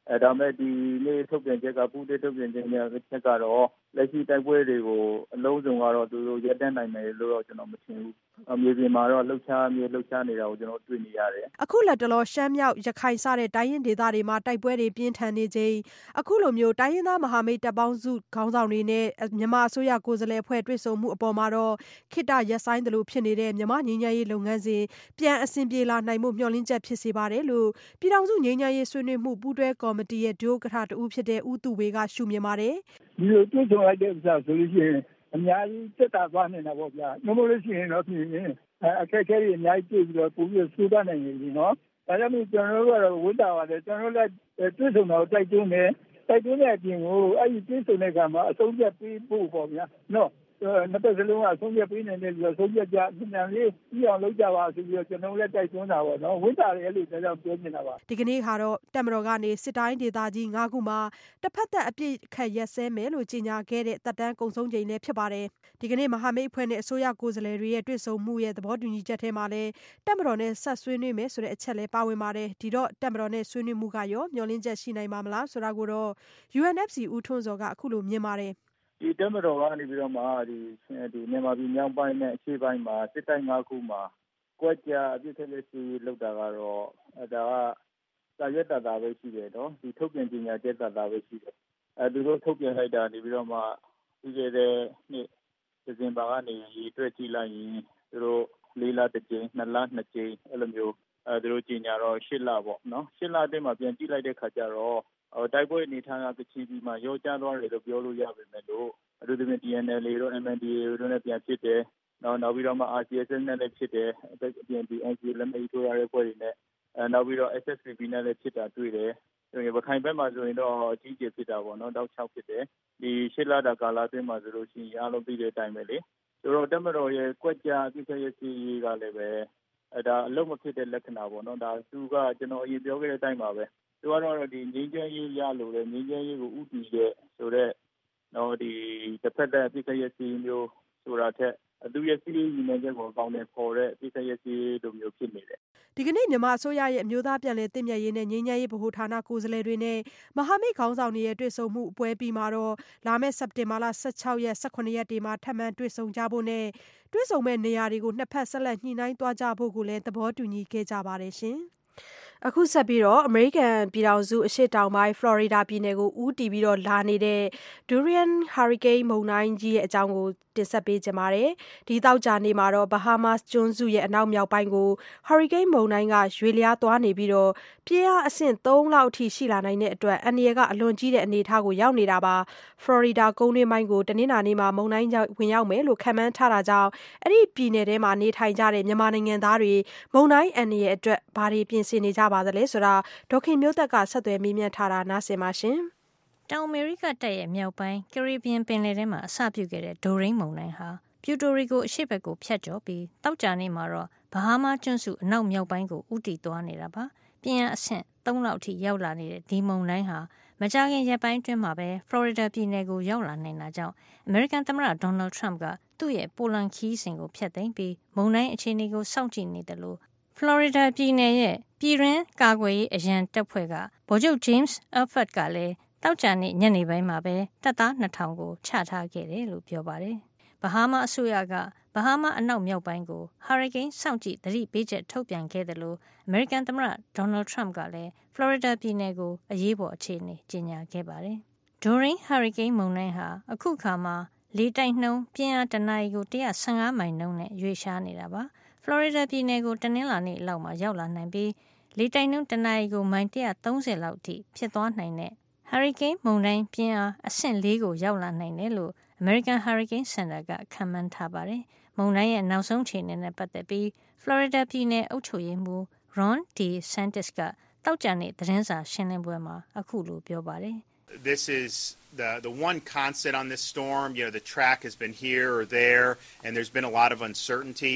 ဒါပေမဲ့ဒီနေ့ထုတ်ပြန်ချက်ကပူးတွဲထုတ်ပြန်ချက်ကတော့လက်ရှိတိုက်ပွဲတွေကိုအလုံးစုံကတော့သူတို့ရပ်တန့်နိုင်မယ်လို့တော့ကျွန်တော်မထင်ဘူး။မြေပြင်မှာတော့လှုပ်ရှားနေတာကိုကျွန်တော်တွေ့နေရတယ်။အခုလက်တလောရှမ်းမြောက်ရခိုင်စတဲ့တိုင်းရင်းဒေသတွေမှာတိုက်ပွဲတွေပြင်းထန်နေချိန်အခုလိုမျိုးတိုင်းရင်းသားမဟာမိတ်တပ်ပေါင်းစုခေါင်းဆောင်တွေနဲ့မြန်မာအစိုးရကိုယ်စားလှယ်အဖွဲ့တွေ့ဆုံမှုအပေါ်မှာတော့ခေတ္တရပ်ဆိုင်းတယ်လို့ဖြစ်နေတဲ့မြန်မာငြိမ်းချမ်းရေးလုပ်ငန်းစဉ်ပြန်အဆင်ပြေလာနိုင်မှုမျှော်လင့်ချက်ဖြစ်စေပါတယ်လို့ပြည်ထောင်စုငြိမ်းချမ်းရေးဆွေးနွေးမှုပူးတွဲကော်မတီရဲ့ဒုဥက္ကဋ္ဌတဦးဖြစ်တဲ့ဦးသူဝေကရှုမြင်ပါတယ်။ဒီလိုတွေ့ဆုံလိုက်တဲ့ဥစ္စာဆိုလို့ရှိရင်အများကြီးတက်တာသွားနေတာပေါ့ဗျာ။လို့လို့ရှိရင်တော့ဖြစ်ရင်အခက်အခဲတွေအများကြီးတွေ့ပြီးတော့ပိုပြီးဆိုးသွားနိုင်နေပြီနော်။ဒါကြောင့်ကျွန်တော်တို့ကတော့ဝန်တာပါတယ်ကျွန်တော်တို့လည်းတွေ့ဆုံတော့တိုက်တွန်းတဲ့အပြင်ကိုအဲ့ဒီတွေ့ဆုံတဲ့အခါမှာအဆုံးဖြတ်ပေးဖို့ပေါ့ဗျာ။နော်နှစ်သက်စလုံးကအဆုံးဖြတ်ပေးနိုင်တယ်ပြီးတော့ဆုံးဖြတ်ကြပြန်လေးပြီးအောင်လုပ်ကြပါဆိုပြီးတော့ကျွန်တော်လည်းတိုက်တွန်းတာပေါ့နော်ဝန်တာတယ်လို့ကျွန်တော်ပြောနေတာပါဒီကနေ့ဟာတော့တပ်မတော်ကနေစစ်တိုင်းဒေသကြီး9ခုမှာတစ်ဖက်သက်အပြစ်ခတ်ရက်စဲမယ်လို့ကြေညာခဲ့တဲ့တပ်တန်းကုံဆုံးချိန်လည်းဖြစ်ပါတယ်ဒီကနေ့မဟာမိတ်အဖွဲ့နဲ့အစိုးရကိုယ်စားလှယ်တွေရဲ့တွေ့ဆုံမှုရဲ့သဘောတူညီချက်ထဲမှာလည်းတပ်မတော်နဲ့ဆက်ဆွေးနွေးမယ်ဆိုတဲ့အချက်လည်းပါဝင်ပါတယ်ဒီတော့တပ်မတော်နဲ့ဆွေးနွေးမှုကရောမျှော်လင့်ချက်ရှိနိုင်မှာမလားဆိုတာကိုတော့ UNFC ဦးထွန်းစောကအခုလိုမြင်ပါတယ်ဒီတပ်မတော်ကနေပြီးတော့မှဒီမြန်မာပြည်မြောက်ပိုင်းနဲ့အရှေ့ပိုင်းမှာစစ်တိုင်း၅ခုမှာကွက်ကြအပြစ်ခက်လက်စီလောက်တာကတော့ဒါကစာရွက်တာပဲရှိတယ်နော်ဒီထုတ်ပြန်ကြေညာချက်တာပဲရှိတယ်သူတို့ထုတ်ပြန်လိုက်တာနေပြီးတော့မှဒီကတဲ့နှစ်ဒီဇင်ဘာကနေရေးတွေ့ကြည့်လိုက်ရင်သူတို့၄လတစ်ကြိမ်2လ2ကြိမ်အဲ့လိုမျိုးသူတို့ကြေညာတော့8လပေါ့နော်8လအတွင်းမှာပြန်ကြည့်လိုက်တဲ့ခါကျတော့တိုက်ပွဲအနေထားကချီပြီးမှရောကျသွားတယ်လို့ပြောလို့ရပါမယ်လို့အထူးသဖြင့် TNLA တို့ MNDAA တို့နဲ့ပြန်ဖြစ်တယ်နောက်ပြီးတော့မှ RCSS နဲ့လည်းဖြစ်တယ်အပြင်ဒီ NCA လက်မှတ်ထိုးရတဲ့ဖွဲ့တွေနဲ့နောက်ပြီးတော့ SSPP နဲ့လည်းဖြစ်တာတွေ့တယ်ရခိုင်ဘက်မှာဆိုရင်တော့အကြီးကျယ်ဖြစ်တာပေါ့နော်တောက်6ဖြစ်တယ်ဒီ8လတာကာလအတွင်းမှာဆိုလို့ရှိရင်အားလုံးသိတဲ့အတိုင်းပဲလေဆိုတော့တပ်မတော်ရဲ့ကွက်ကြားအပြစ်ခရဲ့စီရေးကလည်းပဲဒါအလုံးမဖြစ်တဲ့လက္ခဏာပေါ့နော်ဒါသူကကျွန်တော်အရင်ပြောခဲ့တဲ့အတိုင်းပါပဲသူကတော့ဒီငြိမ်းချမ်းရေးရလို့လေငြိမ်းချမ်းရေးကိုဥတည်တဲ့ဆိုတော့နော်ဒီတစ်ဖက်သက်အပြစ်ခရဲ့စီမျိုးဆိုတာထက်သူရဲ့စီးရီးညီမချက်ကိုကောင်းတဲ့ပေါ်တဲ့အပြစ်ခရဲ့စီလိုမျိုးဖြစ်နေတယ်ဒီကနေ့မြန်မာအစိုးရရဲ့အမျိုးသားပြန်လည်တည်မြဲရေးနဲ့ငြိမ်းချမ်းရေးဗဟိုဌာနကိုယ်စားလှယ်တွေနဲ့မဟာမိတ်ခေါင်းဆောင်တွေရဲ့တွေ့ဆုံမှုအပွဲပြီးမှာတော့လာမယ့်စက်တင်ဘာလ16ရက်18ရက်တွေမှာထပ်မံတွေ့ဆုံကြဖို့နဲ့တွေ့ဆုံမဲ့နေရာတွေကိုနှစ်ဖက်ဆက်လက်ညှိနှိုင်းသွားကြဖို့ကိုလည်းသဘောတူညီခဲ့ကြပါတယ်ရှင်အခုဆက်ပြီးတော့အမေရိကန်ပြည်ထောင်စုအရှေ့တောင်ပိုင်းဖလော်ရီဒါပြည်နယ်ကိုဦးတည်ပြီးတော့လာနေတဲ့ Dorian Hurricane မုန်တိုင်းကြီးရဲ့အကြောင်းကိုတင်ဆက်ပေးကြပါမယ်။ဒီတောက်ကြနေမှာတော့ Bahamas ကျွန်းစုရဲ့အနောက်မြောက်ပိုင်းကို Hurricane မုန်တိုင်းကရွေ့လျားသွားနေပြီးတော့ပြင်းအားအဆင့်3လောက်အထိရှိလာနိုင်တဲ့အတွက်အန္တရာယ်ကအလွန်ကြီးတဲ့အနေအထားကိုရောက်နေတာပါ။ Florida ကုန်းတွင်းပိုင်းကိုတနင်္လာနေ့မှာမုန်တိုင်းဝင်ရောက်မယ်လို့ခန့်မှန်းထားတာကြောင့်အဲ့ဒီပြည်နယ်ထဲမှာနေထိုင်ကြတဲ့မြန်မာနိုင်ငံသားတွေမုန်တိုင်းအန္တရာယ်အတွက်ဘာတွေပြင်ဆင်နေကြပါသလဲဆိုတာဒေါခင်မျိုးသက်ကဆက်သွယ်မေးမြန်းထားတာနားဆင်ပါရှင်။တောင်အမေရိကတိုက်ရဲ့မြောက်ပိုင်းကရေဘီယံပင်လယ်ထဲမှာအစပြုခဲ့တဲ့ဒိုရိန်းမုန်တိုင်းဟာပျူတိုရီကိုအရှေ့ဘက်ကိုဖြတ်ကျော်ပြီးတောက်ကြနေမှာတော့ဘဟားမားကျွန်းစုအနောက်မြောက်ပိုင်းကိုဦးတည်သွားနေတာပါ။ပြင်းအားအဆင့်3လောက်အထိရောက်လာနေတဲ့ဒီမုန်တိုင်းဟာမကြာခင်ရက်ပိုင်းအတွင်းမှာပဲဖလော်ရီဒါပြည်နယ်ကိုရောက်လာနိုင်တာကြောင့်အမေရိကန်သမ္မတဒေါ်နယ်ထရမ့်ကသူ့ရဲ့ပိုလန်ခီးစဉ်ကိုဖျက်သိမ်းပြီးမုန်တိုင်းအခြေအနေကိုစောင့်ကြည့်နေတယ်လို့ဖလော်ရီဒါပြည်နယ်ရဲ့ပြည်တွင်းကာကွယ်ရေးအရန်တပ်ဖွဲ့ကဗိုလ်ချုပ် James Elford ကလည်းတောက်ကြနေ့ညနေပိုင်းမှာပဲတပ်သား2000ကိုချထားခဲ့တယ်လို့ပြောပါတယ်။ဘဟားမားအစိုးရကဘဟားမားအနောက်မြောက်ပိုင်းကိုဟာရီကိန်းစောင့်ကြည့်သတိပေးချက်ထုတ်ပြန်ခဲ့တယ်လို့အမေရိကန်သမ္မတဒေါ်နယ်ထရမ့်ကလည်းဖလော်ရီဒါပြည်နယ်ကိုအရေးပေါ်အခြေအနေကြေညာခဲ့ပါတယ်။ Dorian ဟာရီကိန်းမုန်တိုင်းဟာအခုခါမှာလေတိုက်နှုန်းပြင်းအားတနာရီကို115မိုင်နှုန်းနဲ့ရွေ့ရှားနေတာပါ။ဖလော်ရီဒါပြည်နယ်ကိုတနင်္လာနေ့လောက်မှာရောက်လာနိုင်ပြီးလေတိုက်နှုန်းတနာရီကိုမိုင်130လောက်အထိဖြစ်သွားနိုင်တဲ့ဟာရီကိန်းမုန်တိုင်းပြင်းအားအဆင့်4ကိုရောက်လာနိုင်တယ်လို့ American Hurricane Center ကခန့်မှန်းထားပါတယ်။မုန်တိုင်းရဲ့နောက်ဆုံးအခြေအနေနဲ့ပတ်သက်ပြီး Florida ပြည်နယ်အုပ်ချုပ်ရေးမှူး Ron DeSantis ကတောက်ကြနေ့သတင်းစာရှင်းလင်းပွဲမှာအခုလိုပြောပါတယ်။ This is the one constant on this storm. You know, the track has been here or there, and there's been a lot of uncertainty.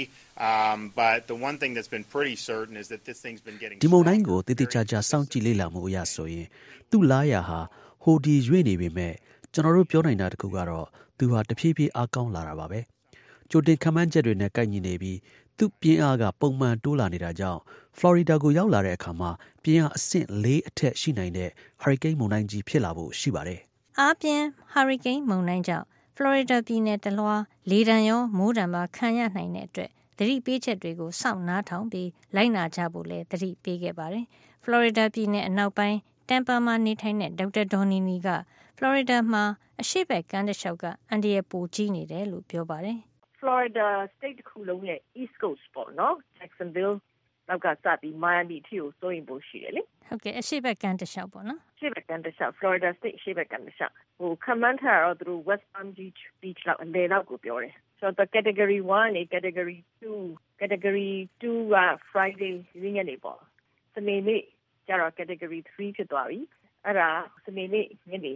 But the one thing that's been pretty certain is that this thing's been getting. ဒီမုန်တိုင်းကိုတည်တည်ချာချာစောင့်ကြည့်လေ့လာမှုအရဆိုရင်သူ့လာရဟာဟိုဒီရွေ့နေပေမဲ့ကျွန်တော်တို့ပြောနိုင်တာတခုကတော့သူဟာတဖြည်းဖြည်းအားကောင်းလာတာပါပဲကြိုတင်ခံမှန်းချက်တွေနဲ့ကိုက်ညီနေပြီးသူ့ပြင်းအားကပုံမှန်တိုးလာနေတာကြောင့်ဖလော်ရီဒါကိုရောက်လာတဲ့အခါမှာပြင်းအားအဆင့်4အထက်ရှိနိုင်တဲ့ဟာရီကိန်းမုန်တိုင်းကြီးဖြစ်လာဖို့ရှိပါတယ်။အားပြင်းဟာရီကိန်းမုန်တိုင်းကြောင့်ဖလော်ရီဒါပြည်နယ်တလွှားလေဒဏ်ရောမိုးဒဏ်ပါခံရနိုင်တဲ့အတွက်သတိပေးချက်တွေကိုစောင့်နားထောင်ပြီးလိုက်နာကြဖို့လည်းသတိပေးခဲ့ပါတယ်။ဖလော်ရီဒါပြည်နယ်အနောက်ပိုင်းတမ်ပါမှာနေထိုင်တဲ့ဒေါက်တာဒေါ်နီနီကဖလော်ရီဒါမှာအရှေ့ဘက်ကမ်းတစ်လျှောက်ကအန်ဒီရပိုကြီးနေတယ်လို့ပြောပါတယ်။ Florida state တစ်ခုလုံးရဲ့ East Coast ပေါ့နော် Jacksonville လောက်ကစပြီး Miami ထိကိုစိုးရင်ပိုရှိတယ်လေ။ဟုတ်ကဲ့အရှေ့ဘက်ကမ်းတစ်လျှောက်ပေါ့နော်။အရှေ့ဘက်ကမ်းတစ်လျှောက် Florida state အရှေ့ဘက်ကမ်းတစ်လျှောက်ခန့်မှန်းထားတော့သူတို့ West Palm Beach လောက်အလယ်လောက်ကိုပြောတယ်။ဆိုတော့ category 1 နဲ့ category 2 က Friday ညနေပေါ့။စနေနေ့ကျတော့ category 3ဖြစ်သွားပြီ။အဲ့ဒါစနေနေ့ညနေ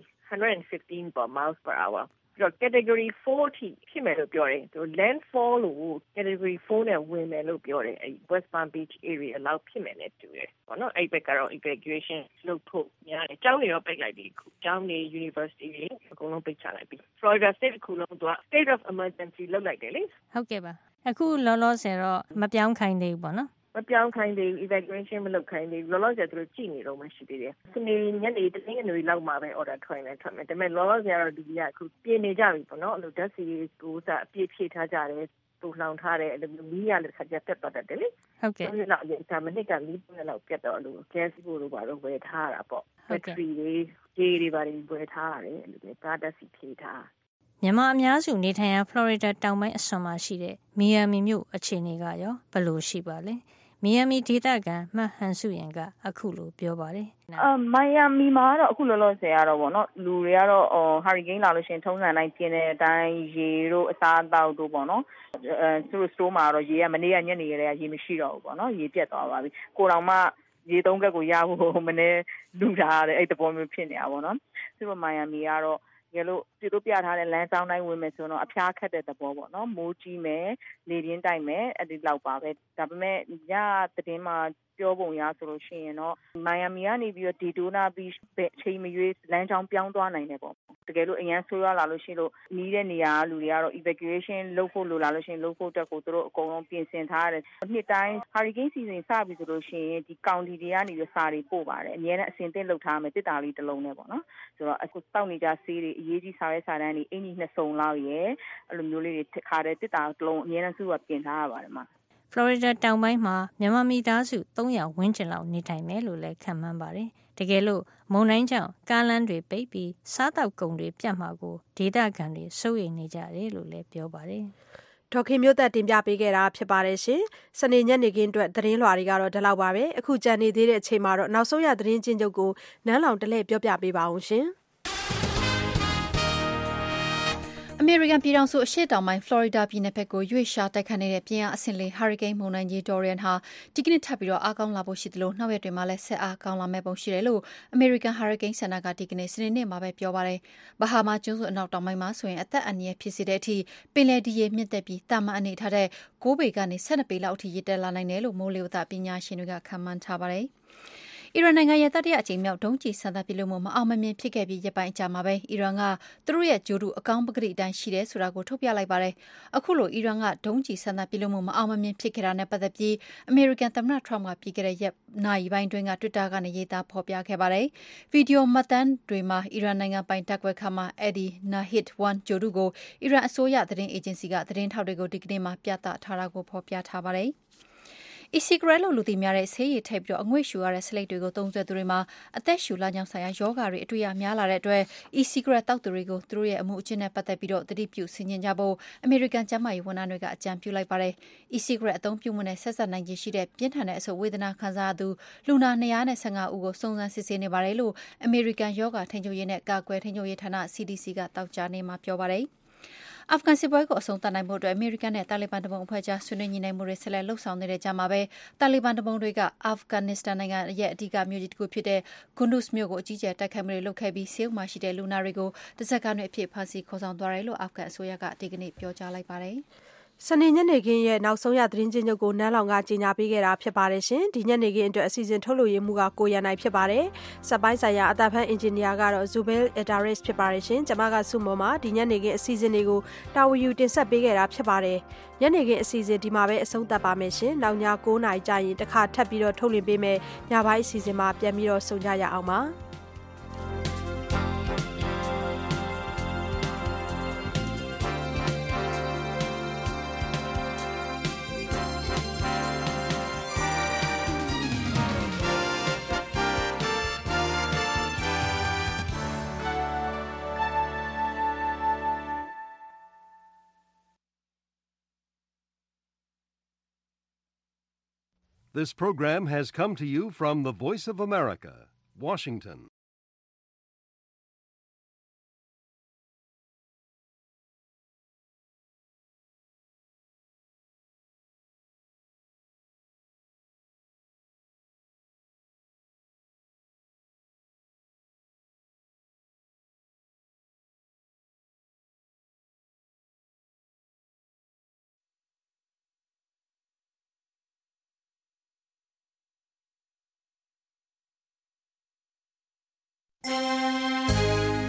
115 miles per hour category 4 ထိဖြစ်မယ်လို့ပြောတယ်သူ landfall လို့ category 4နဲ့ဝင်မယ်လို့ပြောတယ်အဲ့ West Palm Beach area လောက်ဖြစ်မယ်နဲ့တူတယ်ပေါ့နော်အဲ့ဘက်ကတော့ evacuation လုပ်ဖို့များတယ်ကျောင်းတွေရောပိတ်လိုက်ပြီခုကျောင်းတွေ university တွေအကုန်လုံးပိတ်ချလိုက်ပြီ Florida state ခုလုံးက state of emergency လုပ်လိုက်တယ်လေဟုတ်ကဲ့ပါအခုလောလောဆယ်တော့မပြောင်းခိုင်းသေးဘူးပေါ့နော်မပြောင်းခိုင်းသေးဘူး evacuation မလုပ်ခိုင်းသေးဘူးလောလောဆယ်သူတို့ကြည့်နေတော့မှရှိသေးတယ်စနေညနေတနင်္ဂနွေလောက်မှာပဲ order ထွက်မယ်ဒါပေမဲ့လောလောဆယ်ကတော့ဒီကအခုပြင်နေကြပြီပေါ့နော်အဲ့လိုဓာတ်ဆီကိုစအပြည့်ဖြည့်ထားကြတယ်ပူလောင်ထားတယ်အဲ့လိုမီးရတဲ့ခါကျပြတ်သွားတယ်လေဟုတ်ကဲ့အဲ့လောက်ဒါမနစ်ကမီးပွင့်လောက်ပြတ်တော့အဲ့လို gas ကိုတော့ဘာလို့ဝယ်ထားတာပေါ့ battery တွေကြေးတွေဘာတွေဝယ်ထားရတယ်အဲ့လိုကားဓာတ်ဆီဖြည့်ထားမြန်မာအများစုနေထိုင်ရာဖလော်ရီဒါတောင်ပိုင်းအစွန်မှာရှိတဲ့မီယာမီမြို့အခြေအနေကရောဘယ်လိုရှိပါလဲမီယာမီဒေသခံမှတ်ဟန်စုရင်ကအခုလိုပြောပါတယ်မီယာမီမှာတော့အခုလောလောဆယ်ကတော့ဗောနော်လူတွေကတော့ဟာရီကိန်းလာလို့ရှိရင်ထုံးစံတိုင်းပြင်းတဲ့အတိုင်းရေတို့အစားအသောက်တို့ဗောနော်သူတို့စတိုးမှာတော့ရေကမနေ့ကညနေကလေးရေမရှိတော့ဘူးဗောနော်ရေပြတ်သွားပါပြီကိုတော်မှရေသုံးကက်ကိုရဖို့မနေ့လူထားတယ်အဲ့တပေါ်မျိုးဖြစ်နေတာဗောနော်သူတို့မီယာမီကတော့ရေလို့ပြတို့ပြထားတဲ့လမ်းကြောင်းတိုင်းဝင်မယ်ဆိုတော့အဖျားခတ်တဲ့သဘောပေါ့နော်မိုးကြီးမယ်လေပြင်းတိုက်မယ်အဲ့ဒီလောက်ပါပဲဒါပေမဲ့ညသတင်းမှာပြောပုံရဆိုလို့ရှိရင်တော့မိုင်ယာမီကနေပြီးတော့ဒီတိုနာဘီအချိန်မရွေးလမ်းကြောင်းပြောင်းသွားနိုင်တယ်ပေါ့တကယ်လို့အရန်ဆိုးရွားလာလို့ရှိလို့နီးတဲ့နေရာလူတွေကတော့ evacuation လုပ်ဖို့လိုလာလို့ရှိရင်လုပ်ဖို့တက်ကိုသူတို့အကုန်လုံးပြင်ဆင်ထားရတယ်နှစ်တိုင်း hurricane season စပြီဆိုလို့ရှိရင်ဒီ county တွေကနေပြီးစာတွေပို့ပါတယ်အများနဲ့အစင်သင့်လုပ်ထားမယ်တစ်တာလေးတစ်လုံးနဲ့ပေါ့နော်ဆိုတော့အခုတောက်နေကြဆေးတွေအရေးကြီးစာရဲစာတန်းတွေအင်ကြီးနှစ်စုံလောက်ရယ်အဲ့လိုမျိုးလေးတွေခါတဲ့တစ်တာတစ်လုံးအများနဲ့စုကပြင်ထားရပါတယ်မှာဖလော်ရီဒါတောင်ပိုင်းမှာမြန်မာမိသားစု300ဝန်းကျင်လောက်နေထိုင်မယ်လို့လည်းခန့်မှန်းပါတယ်။တကယ်လို့မုန်တိုင်းကြောင့်ကားလမ်းတွေပိတ်ပြီးစားတောက်ကုန်တွေပြတ်မှာကိုဒေသခံတွေစိုးရိမ်နေကြတယ်လို့လည်းပြောပါတယ်။ဒေါခင်မျိုးသက်တင်ပြပေးခဲ့တာဖြစ်ပါတယ်ရှင်။စနေညနေခင်းအတွက်သတင်းလွှာတွေကတော့ဒီလောက်ပါပဲ။အခုကြံနေသေးတဲ့အချိန်မှာတော့နောက်ဆုံးရသတင်းချင်းချုပ်ကိုနန်းလောင်တလဲပြောပြပေးပါအောင်ရှင်။အမေရိကန်ပြည်ထောင်စုအရှေ့တောင်ပိုင်းဖလော်ရီဒါပြည်နယ်ဘက်ကိုရွေ့လျားတိုက်ခတ်နေတဲ့ပြင်းအားအဆင့်4ဟာရီကိန်းမုန်တိုင်းကြီးဒိုရီယန်ဟာဒီကနေ့ထပ်ပြီးအားကောင်းလာဖို့ရှိသလိုနောက်ရက်တွေမှာလည်းဆက်အားကောင်းလာမယ့်ပုံရှိတယ်လို့အမေရိကန်ဟာရီကိန်းစင်တာကဒီကနေ့စနေနေ့မှာပဲပြောပါတယ်။ဘာဟာမာကျွန်းစုအနောက်တောင်ပိုင်းမှာဆိုရင်အသက်အန္တရာယ်ဖြစ်စေတဲ့အထိပင်လယ်ဒီရေမြင့်တက်ပြီးတာမန်အနေထားတဲ့9ပေကနေ12ပေလောက်အထိရေတက်လာနိုင်တယ်လို့မိုးလေဝသပညာရှင်တွေကခန့်မှန်းထားပါတယ်။အီရန်နိုင်ငံရဲ့တတိယအကြိမ်မြောက်ဒုံးကျည်စမ်းသပ်ပစ်လွှတ်မှုမအောင်မမြင်ဖြစ်ခဲ့ပြီးရက်ပိုင်းအကြာမှာပဲအီရန်ကသူတို့ရဲ့ဂျိုဒူအကောင်းပကတိအတိုင်းရှိတယ်ဆိုတာကိုထုတ်ပြလိုက်ပါတယ်။အခုလိုအီရန်ကဒုံးကျည်စမ်းသပ်ပစ်လွှတ်မှုမအောင်မမြင်ဖြစ်ခဲ့တာနဲ့ပတ်သက်ပြီးအမေရိကန်သမ္မတထရမ့်ကပြီးခဲ့တဲ့ရက်နာရီပိုင်းတွင်းက Twitter ကနေရေးသားဖော်ပြခဲ့ပါတယ်။ဗီဒီယိုမှတ်တမ်းတွေမှာအီရန်နိုင်ငံပိုင်တပ်ခွဲခန်းမှာAdi Nahid-1ဂျိုဒူကိုအီရန်အစိုးရသတင်းအေဂျင်စီကသတင်းထောက်တွေကိုဒီကနေ့မှပြသထားတာကိုဖော်ပြထားပါတယ်။ e-cigarette လို့လူသိများတဲ့ဆေးရည်ထည့်ပြီးအငွေ့ရှူရတဲ့စလိတ်တွေကိုသုံးစွဲသူတွေမှာအသက်ရှူလမ်းကြောင်းဆိုင်ရာရောဂါတွေအတွေ့အများလာတဲ့အတွက် e-cigarette တောက်သူတွေကိုသူတို့ရဲ့အမှုအကျင့်နဲ့ပတ်သက်ပြီးသတိပြုဆင်ခြင်ကြဖို့အမေရိကန်ကျန်းမာရေးဝန်ထမ်းတွေကအကြံပြုလိုက်ပါတယ်။ e-cigarette အသုံးပြုမှုနဲ့ဆက်စပ်နိုင်ခြေရှိတဲ့ပြင်းထန်တဲ့အဆုတ်ဝေဒနာခံစားရသူလူနာ215ဦးကိုစုံစမ်းစစ်ဆေးနေပါတယ်လို့အမေရိကန်ရောဂါထိန်းချုပ်ရေးနဲ့ကာကွယ်ထိန်းချုပ်ရေးဌာန CDC ကတောက်ကြားနေမှာပြောပါတယ်။အာဖဂန်စစ်ပွဲကိုအဆုံးသတ်နိုင်ဖို့အတွက်အမေရိကန်နဲ့တာလီဘန်တမန်အဖွဲ့ကြားဆွေးနွေးညှိနှိုင်းမှုတွေဆက်လက်လုပ်ဆောင်နေတဲ့ကြားမှာပဲတာလီဘန်တမန်တွေကအာဖဂန်နစ္စတန်နိုင်ငံရဲ့အဓိကမြို့ကြီးတစ်ခုဖြစ်တဲ့ဂွန်ဒုစ်မြို့ကိုအကြီးအကျယ်တိုက်ခိုက်မှုတွေလုပ်ခဲ့ပြီးဆေးရုံမှာရှိတဲ့လူနာတွေကိုတစက္ကန့်တွေအဖြစ်ဖမ်းဆီးခေါ်ဆောင်သွားတယ်လို့အာဖဂန်အစိုးရကဒီကနေ့ပြောကြားလိုက်ပါတယ်။စနေညနေခင်းရဲ့နောက်ဆုံးရသတင်းချင်းချုပ်ကိုနန်းလောင်ကကြီးညာပေးခဲ့တာဖြစ်ပါတယ်ရှင်။ဒီညနေခင်းအတွက်အစီအစဉ်ထုတ်လို့ရမှုကကိုရန်နိုင်ဖြစ်ပါတယ်။စက်ပိုင်းဆိုင်ရာအသက်ဖန်အင်ဂျင်နီယာကတော့ Zubail Adaris ဖြစ်ပါတယ်ရှင်။ကျွန်မကစုမော်မှာဒီညနေခင်းအစီအစဉ်တွေကိုတာဝန်ယူတင်ဆက်ပေးခဲ့တာဖြစ်ပါတယ်။ညနေခင်းအစီအစဉ်ဒီမှာပဲအဆုံးသတ်ပါမယ်ရှင်။နောက်ည9:00နာရီကျရင်တစ်ခါထပ်ပြီးတော့ထုတ်လွှင့်ပေးမယ်။ညပိုင်းအစီအစဉ်မှာပြန်ပြီးတော့ဆုံကြရအောင်ပါ။ This program has come to you from the Voice of America, Washington.